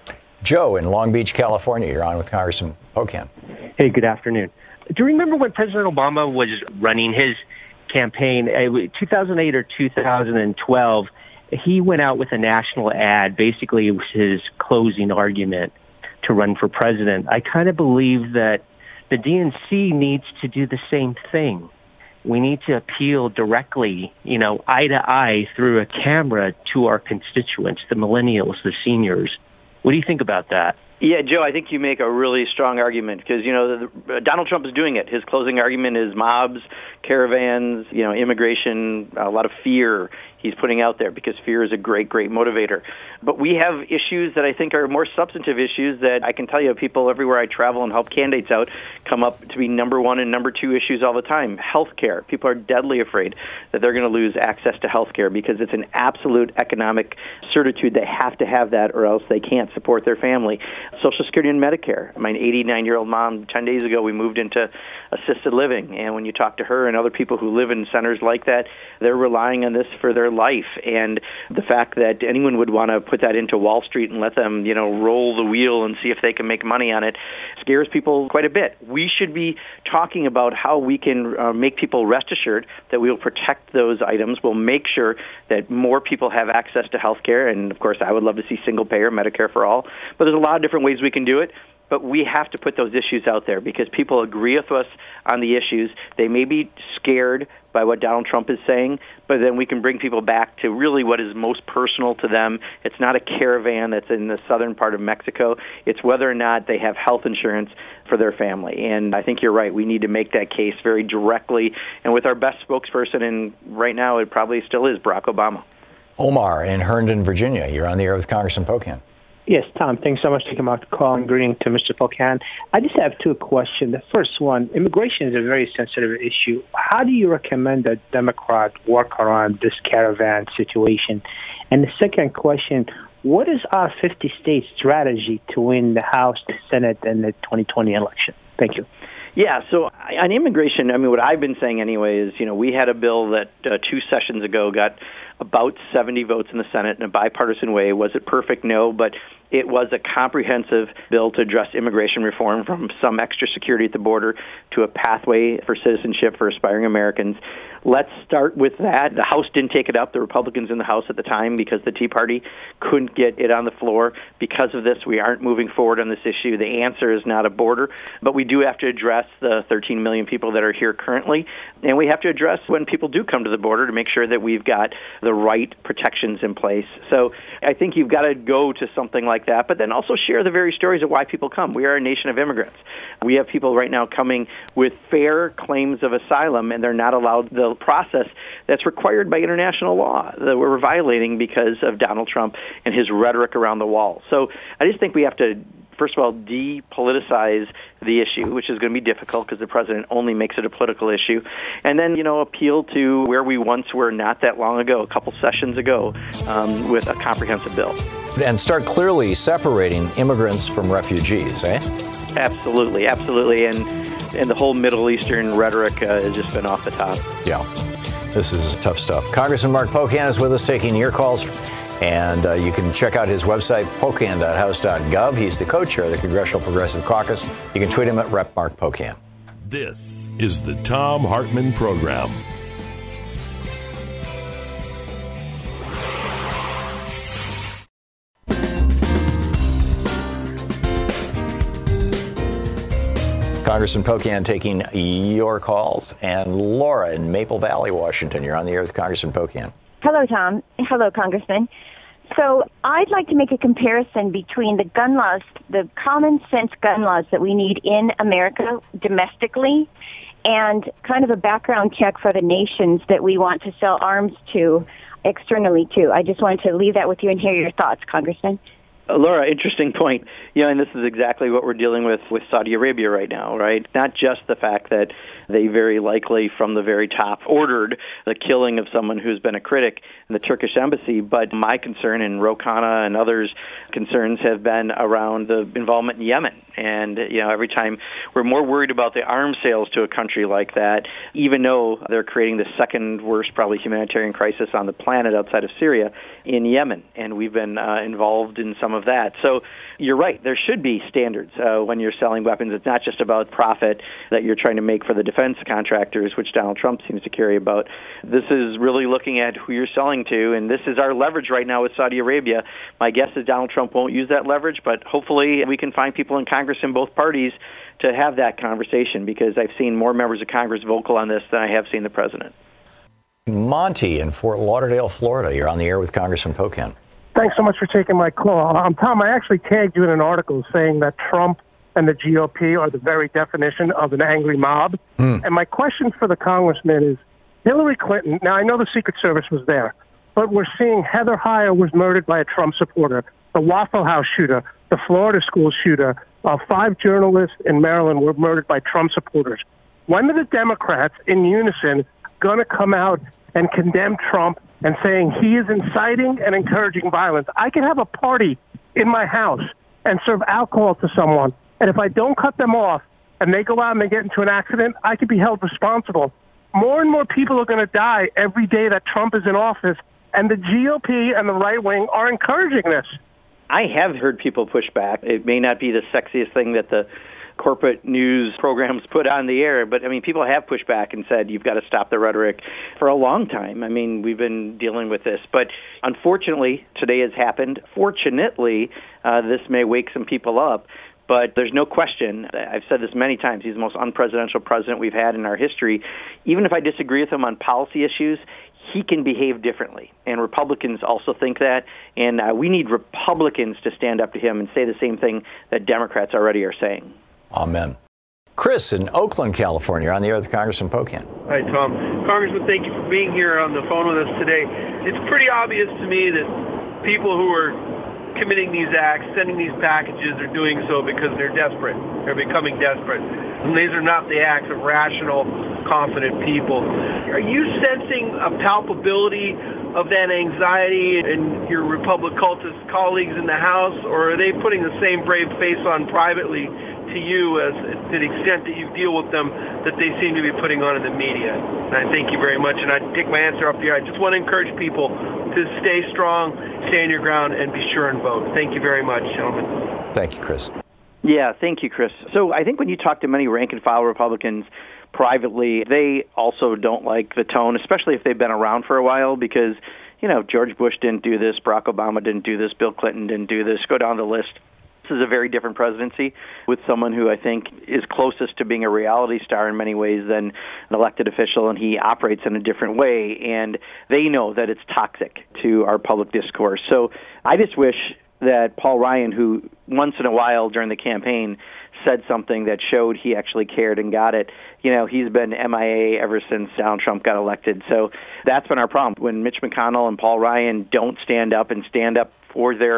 Joe in Long Beach, California. You're on with Congressman Pocan. Hey, good afternoon. Do you remember when President Obama was running his campaign, two thousand eight or two thousand twelve, he went out with a national ad. Basically, it was his closing argument to run for president. I kind of believe that the D N C needs to do the same thing. We need to appeal directly, you know, eye to eye through a camera to our constituents, the millennials, the seniors. What do you think about that? Yeah, Joe, I think you make a really strong argument because, you know, the, Donald Trump is doing it. His closing argument is mobs, caravans, you know, immigration, a lot of fear he's putting out there because fear is a great, great motivator. But we have issues that I think are more substantive issues that I can tell you people everywhere I travel and help candidates out come up to be number one and number two issues all the time. Health care. People are deadly afraid that they're going to lose access to health care because it's an absolute economic certitude. They have to have that or else they can't support their family. Social Security and Medicare. My eighty-nine-year-old mom, ten days ago, we moved into assisted living. And when you talk to her and other people who live in centers like that, they're relying on this for their life. And the fact that anyone would want to put that into Wall Street and let them, you know, roll the wheel and see if they can make money on it scares people quite a bit. We should be talking about how we can uh, make people rest assured that we will protect those items. We'll make sure that more people have access to health care. And, of course, I would love to see single-payer Medicare for all. But there's a lot of different ways we can do it. But we have to put those issues out there because people agree with us on the issues. They may be scared by what Donald Trump is saying, but then we can bring people back to really what is most personal to them. It's not a caravan that's in the southern part of Mexico. It's whether or not they have health insurance for their family. And I think you're right. We need to make that case very directly and with our best spokesperson, and right now it probably still is Barack Obama. Omar in Herndon, Virginia. You're on the air with Congressman Pocan. Yes, Tom, thanks so much for taking my call and greeting to Mister Pocan. I just have two questions. The first one, immigration is a very sensitive issue. How do you recommend that Democrats work around this caravan situation? And the second question, what is our fifty-state strategy to win the House, the Senate, and the twenty twenty election? Thank you. Yeah, so on immigration, I mean, what I've been saying anyway is, you know, we had a bill that uh, two sessions ago got about seventy votes in the Senate in a bipartisan way. Was it perfect? No, but it was a comprehensive bill to address immigration reform, from some extra security at the border to a pathway for citizenship for aspiring Americans. Let's start with that. The House didn't take it up, the Republicans in the House at the time, because the Tea Party couldn't get it on the floor. Because of this, we aren't moving forward on this issue. The answer is not a border, but we do have to address the thirteen million people that are here currently, and we have to address when people do come to the border to make sure that we've got the right protections in place. So I think you've got to go to something like that, but then also share the very stories of why people come. We are a nation of immigrants. We have people right now coming with fair claims of asylum, and they're not allowed the process that's required by international law that we're violating because of Donald Trump and his rhetoric around the wall. So I just think we have to first of all, depoliticize the issue, which is going to be difficult because the president only makes it a political issue, and then, you know, appeal to where we once were not that long ago, a couple sessions ago, um, with a comprehensive bill. And start clearly separating immigrants from refugees, eh? Absolutely, absolutely, and and the whole Middle Eastern rhetoric uh, has just been off the top. Yeah, this is tough stuff. Congressman Mark Pocan is with us taking your calls. And uh, you can check out his website, pocan dot house dot gov. He's the co-chair of the Congressional Progressive Caucus. You can tweet him at Representative Mark Pocan. This is the Thom Hartmann Program. Congressman Pocan taking your calls. And Laura in Maple Valley, Washington. You're on the air with Congressman Pocan. Hello, Tom. Hello, Congressman. So I'd like to make a comparison between the gun laws, the common sense gun laws that we need in America domestically, and kind of a background check for the nations that we want to sell arms to externally too. I just wanted to leave that with you and hear your thoughts, Congressman. Uh, Laura, interesting point. You know, and this is exactly what we're dealing with with Saudi Arabia right now, right? Not just the fact that they very likely from the very top ordered the killing of someone who's been a critic in the Turkish embassy, but my concern and Ro Khanna and others' concerns have been around the involvement in Yemen. And, you know, every time we're more worried about the arms sales to a country like that, even though they're creating the second worst, probably, humanitarian crisis on the planet outside of Syria in Yemen. And we've been uh, involved in some of that. So you're right. There should be standards uh, when you're selling weapons. It's not just about profit that you're trying to make for the defense contractors, which Donald Trump seems to care about. This is really looking at who you're selling to, and this is our leverage right now with Saudi Arabia. My guess is Donald Trump won't use that leverage, but hopefully we can find people in Congress in both parties to have that conversation, because I've seen more members of Congress vocal on this than I have seen the president. Monty in Fort Lauderdale, Florida. You're on the air with Congressman Pocan. Thanks so much for taking my call. Um, Tom, I actually tagged you in an article saying that Trump and the G O P are the very definition of an angry mob. Mm. And my question for the congressman is, Hillary Clinton, now I know the Secret Service was there, but we're seeing Heather Heyer was murdered by a Trump supporter, the Waffle House shooter, the Florida school shooter, uh, five journalists in Maryland were murdered by Trump supporters. When are the Democrats in unison going to come out and condemn Trump and saying he is inciting and encouraging violence? I can have a party in my house and serve alcohol to someone, and if I don't cut them off and they go out and they get into an accident, I could be held responsible. More and more people are going to die every day that Trump is in office, and the G O P and the right wing are encouraging this. I have heard people push back. It may not be the sexiest thing that the corporate news programs put on the air, but I mean, people have pushed back and said, you've got to stop the rhetoric for a long time. I mean, we've been dealing with this, but unfortunately, today has happened. Fortunately, uh, this may wake some people up, but there's no question, I've said this many times, he's the most unpresidential president we've had in our history. Even if I disagree with him on policy issues, he can behave differently, and Republicans also think that, and uh, we need Republicans to stand up to him and say the same thing that Democrats already are saying. Amen. Chris in Oakland, California, on the air with Congressman Pocan. Hi, Tom. Congressman, thank you for being here on the phone with us today. It's pretty obvious to me that people who are committing these acts, sending these packages, are doing so because they're desperate. They're becoming desperate. And these are not the acts of rational, confident people. Are you sensing a palpability of that anxiety in your Republic cultist colleagues in the House, or are they putting the same brave face on privately to you as to the extent that you deal with them that they seem to be putting on in the media? And I thank you very much, and I take my answer up here. I just want to encourage people to stay strong, stand your ground, and be sure and vote. Thank you very much, gentlemen. Thank you, Chris. Yeah, thank you, Chris. So I think when you talk to many rank-and-file Republicans privately, they also don't like the tone, especially if they've been around for a while, because, you know, George Bush didn't do this, Barack Obama didn't do this, Bill Clinton didn't do this, go down the list. This is a very different presidency with someone who I think is closest to being a reality star in many ways than an elected official, and he operates in a different way, and they know that it's toxic to our public discourse. So I just wish that Paul Ryan, who once in a while during the campaign said something that showed he actually cared and got it, you know, he's been M I A ever since Donald Trump got elected. So that's been our problem. When Mitch McConnell and Paul Ryan don't stand up and stand up for their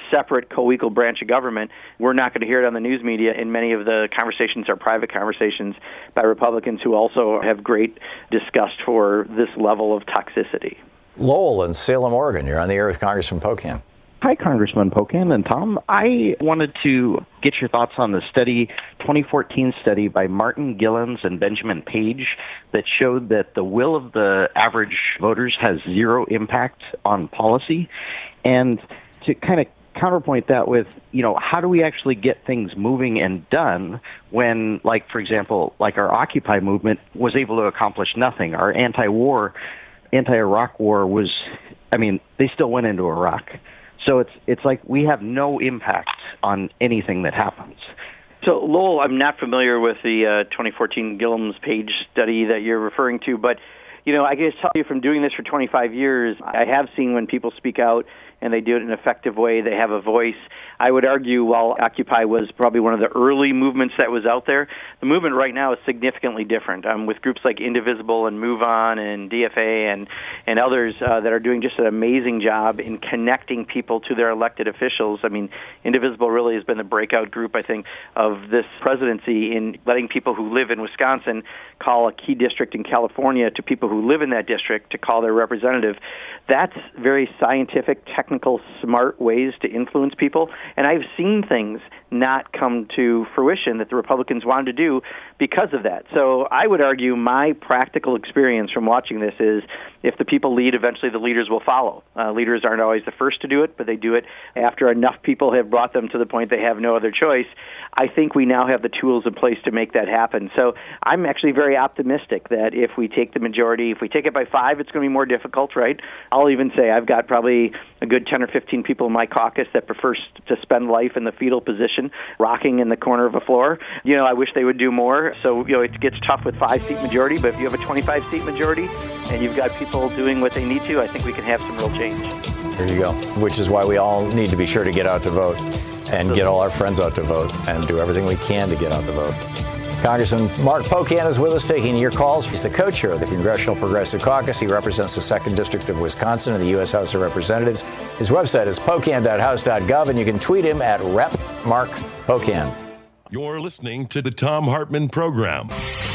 separate co-equal branch of government. We're not going to hear it on the news media, and many of the conversations are private conversations by Republicans who also have great disgust for this level of toxicity. Lowell in Salem, Oregon. You're on the air with Congressman Pocan. Hi, Congressman Pocan and Tom. I wanted to get your thoughts on the study, twenty fourteen study by Martin Gillens and Benjamin Page, that showed that the will of the average voters has zero impact on policy. And to kind of counterpoint that with, you know, how do we actually get things moving and done when, like, for example, like our Occupy movement was able to accomplish nothing. Our anti-war, anti-Iraq war was, I mean, they still went into Iraq. So it's it's like we have no impact on anything that happens. So, Lowell, I'm not familiar with the uh, twenty fourteen Gillens Page study that you're referring to, but, you know, I can just tell you from doing this for twenty-five years, I have seen when people speak out and they do it in an effective way, they have a voice. I would argue while Occupy was probably one of the early movements that was out there, the movement right now is significantly different, um, with groups like Indivisible and Move On and D F A and, and others uh, that are doing just an amazing job in connecting people to their elected officials. I mean, Indivisible really has been the breakout group, I think, of this presidency in letting people who live in Wisconsin call a key district in California to people who live in that district to call their representative. That's very scientific, technical, smart ways to influence people. And I've seen things not come to fruition that the Republicans wanted to do because of that. So I would argue my practical experience from watching this is if the people lead, eventually the leaders will follow. Uh, leaders aren't always the first to do it, but they do it after enough people have brought them to the point they have no other choice. I think we now have the tools in place to make that happen. So I'm actually very optimistic that if we take the majority, if we take it by five, it's going to be more difficult, right? I'll even say I've got probably a good ten or fifteen people in my caucus that prefer to spend life in the fetal position, rocking in the corner of a floor. You know, I wish they would do more. So, you know, it gets tough with five-seat majority, but if you have a twenty-five-seat majority and you've got people doing what they need to, I think we can have some real change. There you go, which is why we all need to be sure to get out to vote and get all our friends out to vote and do everything we can to get out to vote. Congressman Mark Pocan is with us taking your calls. He's the co-chair of the Congressional Progressive Caucus. He represents the second District of Wisconsin in the U S House of Representatives. His website is pocan dot house dot gov, and you can tweet him at Rep Mark Pocan. You're listening to the Thom Hartmann Program.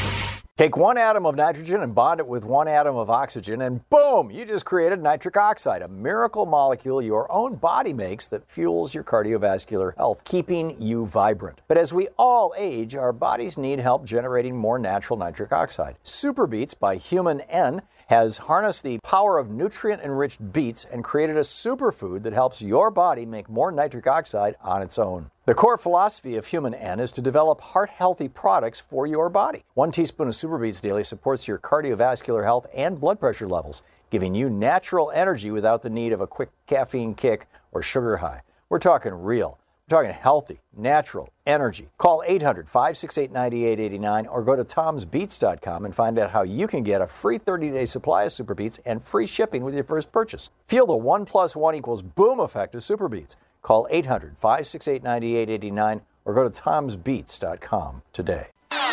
Take one atom of nitrogen and bond it with one atom of oxygen, and boom, you just created nitric oxide, a miracle molecule your own body makes that fuels your cardiovascular health, keeping you vibrant. But as we all age, our bodies need help generating more natural nitric oxide. Super Beets by Human N has harnessed the power of nutrient-enriched beets and created a superfood that helps your body make more nitric oxide on its own. The core philosophy of Human N is to develop heart-healthy products for your body. One teaspoon of Super Beets daily supports your cardiovascular health and blood pressure levels, giving you natural energy without the need of a quick caffeine kick or sugar high. We're talking real. We're talking healthy, natural energy. Call eight hundred, five six eight, nine eight eight nine or go to toms beets dot com and find out how you can get a free thirty-day supply of Super Beets and free shipping with your first purchase. Feel the one plus one equals boom effect of Super Beets. Call eight hundred, five six eight, nine eight eight nine or go to toms beets dot com today.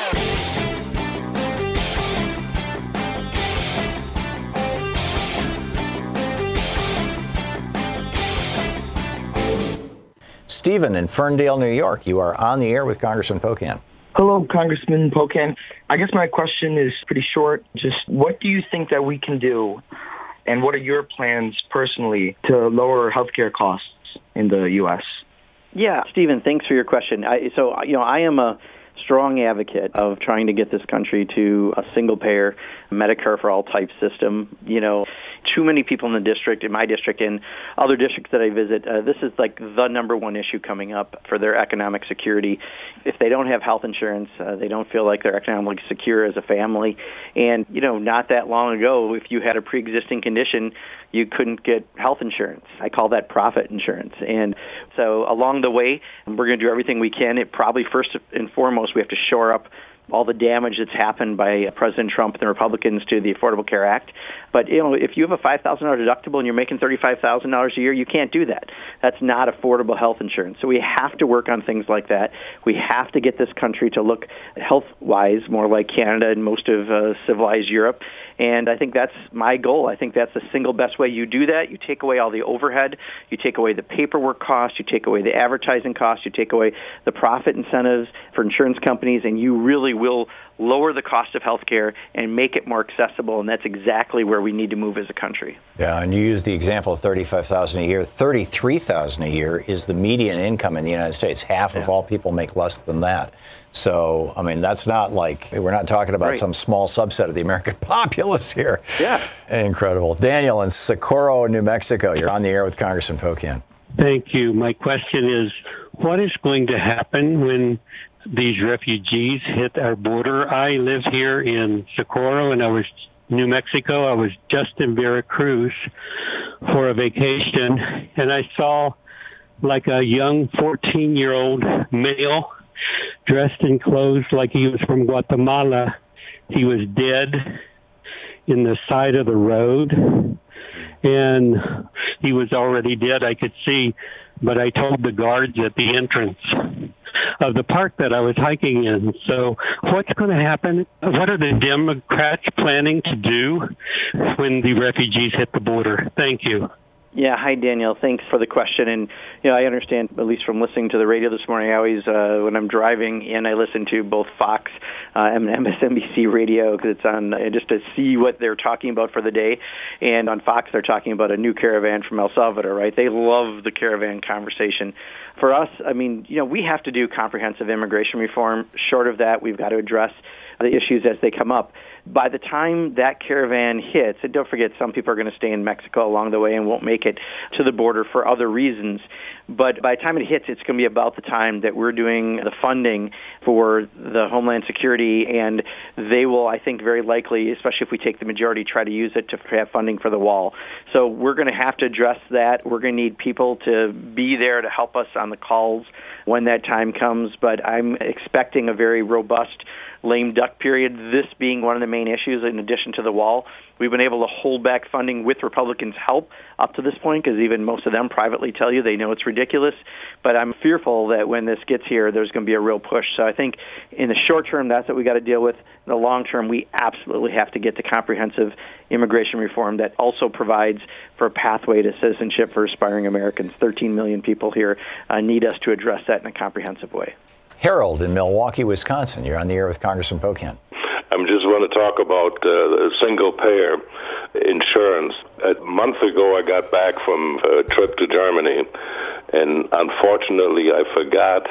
Stephen in Ferndale, New York. You are on the air with Congressman Pocan. Hello, Congressman Pocan. I guess my question is pretty short. Just what do you think that we can do, and what are your plans personally to lower healthcare costs in the U S? Yeah, Stephen, thanks for your question. I, so, you know, I am a strong advocate of trying to get this country to a single-payer Medicare for all type system. You know, too many people in the district, in my district, and other districts that I visit, uh, this is like the number one issue coming up for their economic security. If they don't have health insurance, uh, they don't feel like they're economically secure as a family. And, you know, not that long ago, if you had a pre-existing condition, you couldn't get health insurance. I call that profit insurance. And so along the way, we're going to do everything we can. It probably first and foremost, we have to shore up all the damage that's happened by President Trump and the Republicans to the Affordable Care Act. But, you know, if you have a five thousand dollars deductible and you're making thirty-five thousand dollars a year, you can't do that. That's not affordable health insurance. So we have to work on things like that. We have to get this country to look health-wise more like Canada and most of uh, civilized Europe. And I think that's my goal. I think that's the single best way you do that. You take away all the overhead. You take away the paperwork costs. You take away the advertising costs. You take away the profit incentives for insurance companies, and you really will lower the cost of health care and make it more accessible. And that's exactly where we need to move as a country. Yeah, and you use the example of thirty-five thousand dollars a year. thirty-three thousand dollars a year is the median income in the United States. Half yeah. of all people make less than that. So, I mean, that's not like, we're not talking about right. some small subset of the American populace here. Yeah. Incredible. Daniel in Socorro, New Mexico, you're on the air with Congressman Pocan. Thank you. My question is, what is going to happen when these refugees hit our border? I live here in Socorro, and I was New Mexico. I was just in Veracruz for a vacation, and I saw like a young fourteen-year-old male dressed in clothes like he was from Guatemala. He was dead in the side of the road, and he was already dead, I could see, but I told the guards at the entrance of the park that I was hiking in. So what's going to happen? What are the Democrats planning to do when the refugees hit the border? Thank you. Yeah, hi, Daniel. Thanks for the question. And, you know, I understand, at least from listening to the radio this morning, I always, uh, when I'm driving in, I listen to both Fox uh, and M S N B C radio because it's on, uh, just to see what they're talking about for the day. And on Fox, they're talking about a new caravan from El Salvador, right? They love the caravan conversation. For us, I mean, you know, we have to do comprehensive immigration reform. Short of that, we've got to address the issues as they come up. By the time that caravan hits, and don't forget, some people are going to stay in Mexico along the way and won't make it to the border for other reasons. But by the time it hits, it's going to be about the time that we're doing the funding for the Homeland Security, and they will, I think, very likely, especially if we take the majority, try to use it to have funding for the wall. So we're going to have to address that. We're going to need people to be there to help us on the calls when that time comes. But I'm expecting a very robust lame duck period, this being one of the main issues in addition to the wall. We've been able to hold back funding with Republicans' help up to this point because even most of them privately tell you they know it's ridiculous. But I'm fearful that when this gets here, there's going to be a real push. So I think in the short term, that's what we got to deal with. In the long term, we absolutely have to get to comprehensive immigration reform that also provides for a pathway to citizenship for aspiring Americans. thirteen million people here uh, need us to address that in a comprehensive way. Harold in Milwaukee, Wisconsin. You're on the air with Congressman Pocan. I just want to talk about uh, single-payer insurance. A month ago, I got back from a trip to Germany, and unfortunately, I forgot.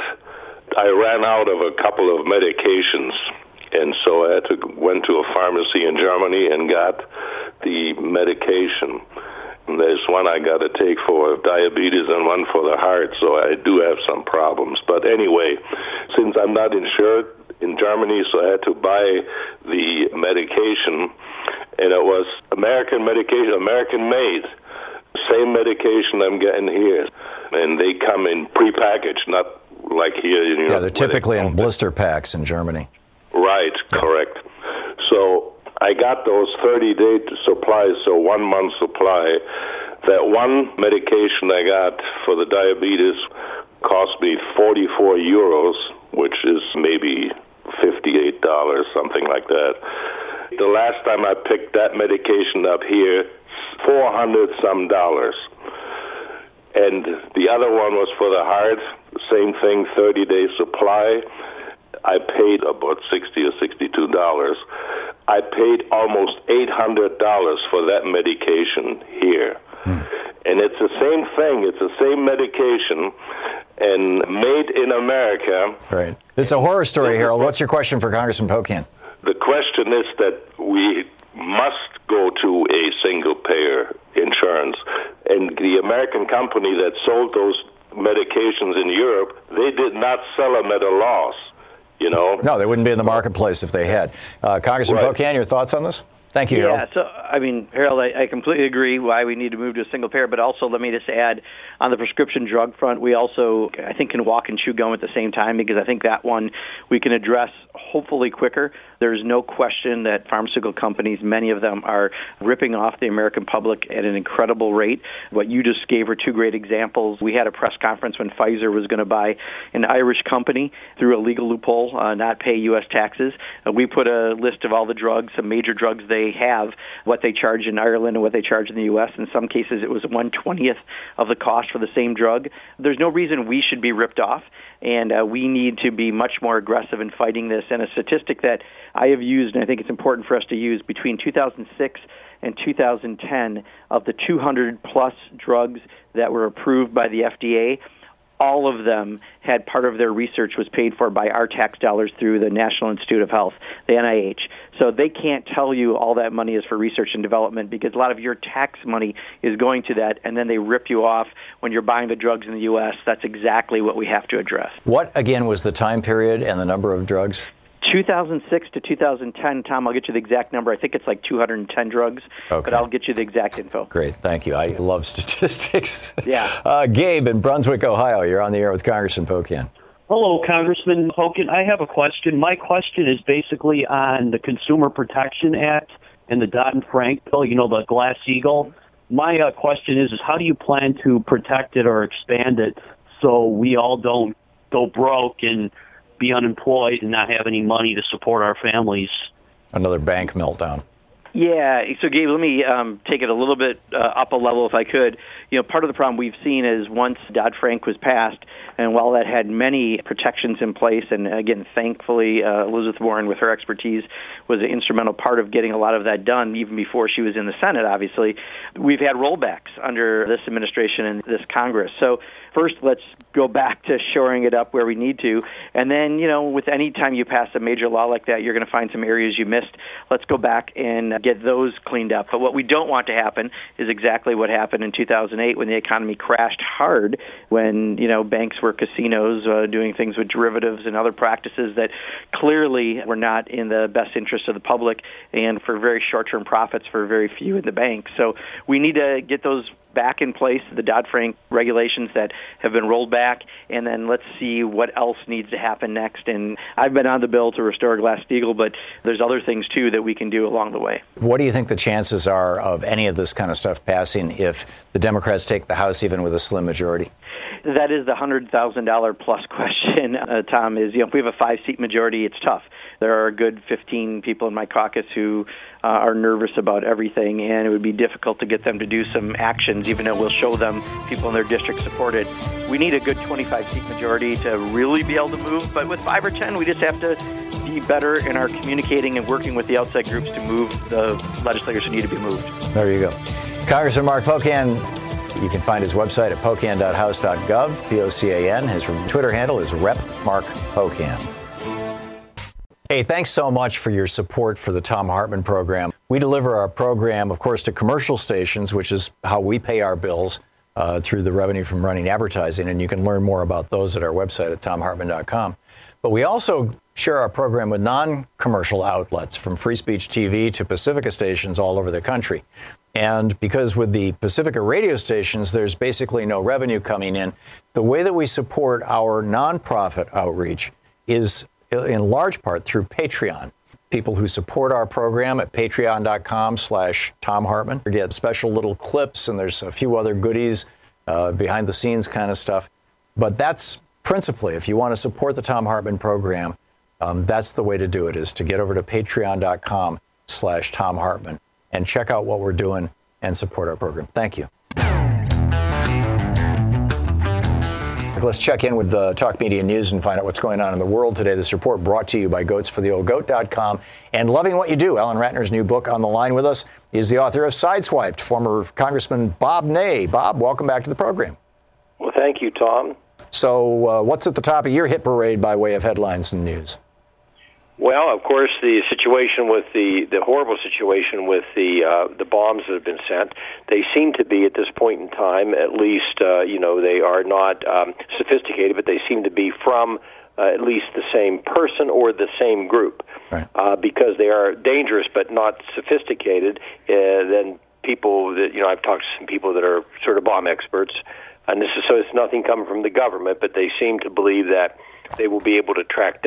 I ran out of a couple of medications, and so I had to went to a pharmacy in Germany and got the medication. And there's one I got to take for diabetes and one for the heart, so I do have some problems. But anyway, since I'm not insured in Germany, so I had to buy the medication, and it was American medication, American made, same medication I'm getting here, and they come in prepackaged, not like here. You know, yeah, they're typically in blister packs in Germany. Right, yeah. Correct. So I got those thirty-day supplies, so one month supply. That one medication I got for the diabetes cost me forty-four euros, which is maybe fifty-eight dollars, something like that. The last time I picked that medication up here, four hundred some dollars. And the other one was for the heart, same thing, thirty-day supply. I paid about sixty or sixty-two dollars. I paid almost eight hundred dollars for that medication here. Hmm. And it's the same thing. It's the same medication and made in America. Right. It's a horror story, Harold. What's your question for Congressman Pocan? The question is that we must go to a single-payer insurance. And the American company that sold those medications in Europe, they did not sell them at a loss. You know? No, they wouldn't be in the marketplace if they had. Uh, Congressman right. Pocan, your thoughts on this? Thank you, Harold. Yeah, so, I mean, Harold, I, I completely agree why we need to move to a single payer, but also let me just add, on the prescription drug front, we also, I think, can walk and chew gum at the same time, because I think that one we can address hopefully quicker. There's no question that pharmaceutical companies, many of them, are ripping off the American public at an incredible rate. What you just gave are two great examples. We had a press conference when Pfizer was going to buy an Irish company through a legal loophole, uh, not pay U S taxes. Uh, we put a list of all the drugs, some major drugs they have, what they charge in Ireland and what they charge in the U S. In some cases, it was one twentieth of the cost for the same drug. There's no reason we should be ripped off, and uh, we need to be much more aggressive in fighting this. And a statistic that I have used, and I think it's important for us to use, between two thousand six and two thousand ten, of the two hundred plus drugs that were approved by the F D A, all of them had part of their research was paid for by our tax dollars through the National Institute of Health, the N I H. So they can't tell you all that money is for research and development because a lot of your tax money is going to that, and then they rip you off when you're buying the drugs in the U S. That's exactly what we have to address. What, again, was the time period and the number of drugs? two thousand six to two thousand ten, Tom, I'll get you the exact number. I think it's like two hundred ten drugs, okay. But I'll get you the exact info. Great, thank you. I love statistics. Yeah. Uh, Gabe in Brunswick, Ohio, you're on the air with Congressman Pocan. Hello, Congressman Pocan. I have a question. My question is basically on the Consumer Protection Act and the Dodd-Frank bill, you know, the Glass-Steagall. My uh, question is, is how do you plan to protect it or expand it so we all don't go broke and be unemployed and not have any money to support our families? Another bank meltdown. Yeah, so Gabe, let me um, take it a little bit uh, up a level if I could. You know, part of the problem we've seen is once Dodd-Frank was passed, and while that had many protections in place, and again, thankfully, uh, Elizabeth Warren, with her expertise, was an instrumental part of getting a lot of that done, even before she was in the Senate, obviously, we've had rollbacks under this administration and this Congress. So first, let's go back to shoring it up where we need to. And then, you know, with any time you pass a major law like that, you're going to find some areas you missed. Let's go back and get those cleaned up. But what we don't want to happen is exactly what happened in two thousand eight when the economy crashed hard, when, you know, banks were casinos uh, doing things with derivatives and other practices that clearly were not in the best interest of the public and for very short-term profits for very few in the bank. So we need to get those back in place, the Dodd-Frank regulations that have been rolled back, and then let's see what else needs to happen next. And I've been on the bill to restore Glass-Steagall, but there's other things, too, that we can do along the way. What do you think the chances are of any of this kind of stuff passing if the Democrats take the House even with a slim majority? That is the one hundred thousand dollars plus question, uh, Tom, is, you know, if we have a five-seat majority, it's tough. There are a good fifteen people in my caucus who uh, are nervous about everything, and it would be difficult to get them to do some actions, even though we'll show them people in their district support it. We need a good twenty-five-seat majority to really be able to move, but with five or ten, we just have to be better in our communicating and working with the outside groups to move the legislators who need to be moved. There you go. Congressman Mark Pocan. You can find his website at pocan dot house dot gov, P O C A N. His Twitter handle is Rep Mark Pocan. Hey, thanks so much for your support for the Thom Hartmann program. We deliver our program, of course, to commercial stations, which is how we pay our bills uh, through the revenue from running advertising. And you can learn more about those at our website at thom hartmann dot com. But we also share our program with non-commercial outlets, from Free Speech T V to Pacifica stations all over the country. And because with the Pacifica radio stations, there's basically no revenue coming in, the way that we support our nonprofit outreach is in large part through Patreon. People who support our program at patreon dot com slash Thom Hartmann get special little clips, and there's a few other goodies, uh, behind the scenes kind of stuff. But that's principally, if you want to support the Thom Hartmann program, um, that's the way to do it, is to get over to patreon dot com slash Thom Hartmann and check out what we're doing and support our program. Thank you. Let's check in with the Talk Media News and find out what's going on in the world today. This report brought to you by goats for the old goat dot com and Loving What You Do. Ellen Ratner's new book. On the line with us is the author of Sideswiped, former Congressman Bob Ney. Bob, welcome back to the program. Well, thank you, Tom. So uh, what's at the top of your hit parade by way of headlines and news? Well, of course, the situation with the, the horrible situation with the uh, the bombs that have been sent, they seem to be, at this point in time, at least, uh, you know, they are not um, sophisticated, but they seem to be from uh, at least the same person or the same group. Right. Uh, because they are dangerous but not sophisticated, uh, then people that, you know, I've talked to some people that are sort of bomb experts, and this is, so it's nothing coming from the government, but they seem to believe that they will be able to track down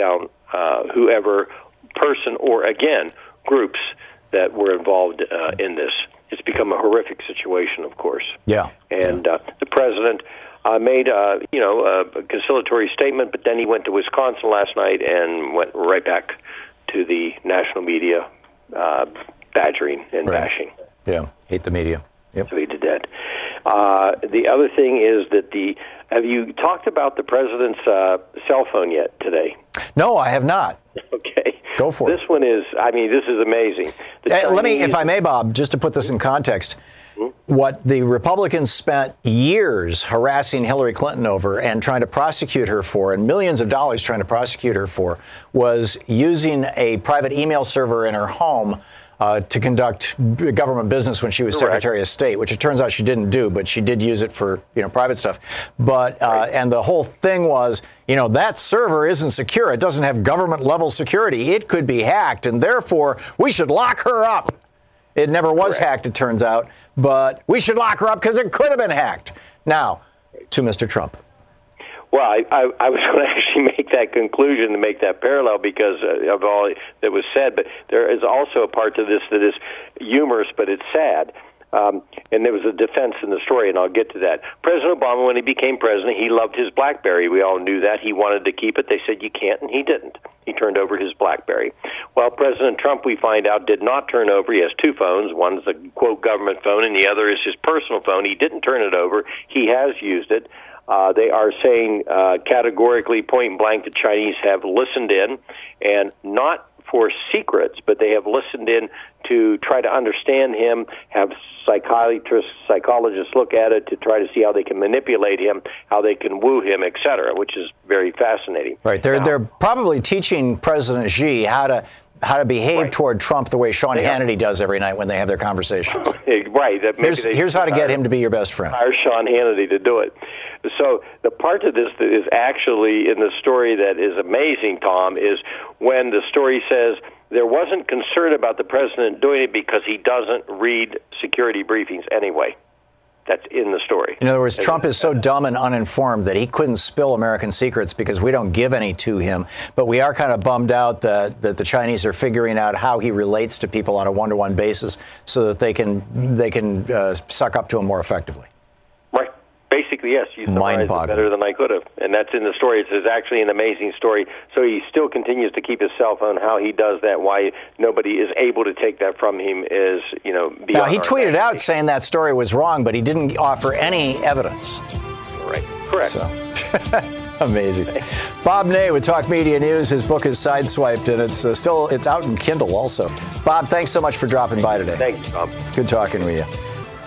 uh, whoever person or, again, groups that were involved uh, in this. It's become a horrific situation, of course. Yeah. And uh, the president uh, made, uh, you know, a conciliatory statement, but then he went to Wisconsin last night and went right back to the national media, uh, badgering and right. bashing. Yeah, hate the media. Yep. So he did that. Uh, the other thing is that the, have you talked about the president's uh, cell phone yet today? No, I have not. Okay. Go for this it. This one is, I mean, this is amazing. Hey, let me, if I may, Bob, just to put this in context, mm-hmm. what the Republicans spent years harassing Hillary Clinton over and trying to prosecute her for, and millions of dollars trying to prosecute her for, was using a private email server in her home Uh, to conduct government business when she was Correct. Secretary of State, which it turns out she didn't do, but she did use it for, you know, private stuff. But, uh, right. and the whole thing was, you know, that server isn't secure. It doesn't have government level security. It could be hacked, and therefore we should lock her up. It never was Correct. hacked, it turns out, but we should lock her up because it could have been hacked. Now, to Mister Trump. Well, I, I, I was going to actually make that conclusion to make that parallel because uh, of all that was said, but there is also a part to this that is humorous, but it's sad. Um, and there was a defense in the story, and I'll get to that. President Obama, when he became president, he loved his BlackBerry. We all knew that. He wanted to keep it. They said, you can't, and he didn't. He turned over his BlackBerry. Well, President Trump, we find out, did not turn over. He has two phones. One's a, quote, government phone, and the other is his personal phone. He didn't turn it over. He has used it. Uh, they are saying uh, categorically, point blank, the Chinese have listened in, and not for secrets, but they have listened in to try to understand him, have psychiatrists, psychologists look at it to try to see how they can manipulate him, how they can woo him, et cetera, which is very fascinating. Right. They're, now, they're probably teaching President Xi how to how to behave right. toward Trump the way Sean they Hannity are. does every night when they have their conversations. Right. That here's here's how to hire, get him to be your best friend. Hire Sean Hannity to do it. So the part of this that is actually in the story that is amazing, Tom, is when the story says there wasn't concern about the president doing it because he doesn't read security briefings anyway. That's in the story. In other words, and Trump is so dumb and uninformed that he couldn't spill American secrets because we don't give any to him. But we are kind of bummed out that, that the Chinese are figuring out how he relates to people on a one-to-one basis so that they can they can uh, suck up to him more effectively. Right. Basically, yes, you summarized it better than I could have. And that's in the story. It's actually an amazing story. So he still continues to keep his cell phone. How he does that, why nobody is able to take that from him is, you know, beyond Now, he tweeted out saying that story was wrong, but he didn't offer any evidence. Right. Correct. So. Amazing. Bob Ney with Talk Media News. His book is Sideswiped, and it's uh, still it's out in Kindle also. Bob, thanks so much for dropping by today. Thank you, Tom. Good talking with you.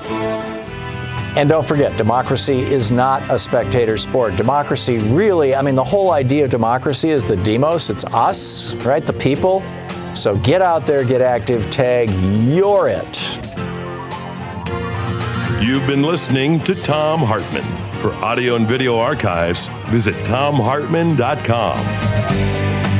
And don't forget, democracy is not a spectator sport. Democracy really, I mean, the whole idea of democracy is the demos. It's us, right? The people. So get out there, get active, tag, you're it. You've been listening to Thom Hartmann. For audio and video archives, visit thom hartmann dot com.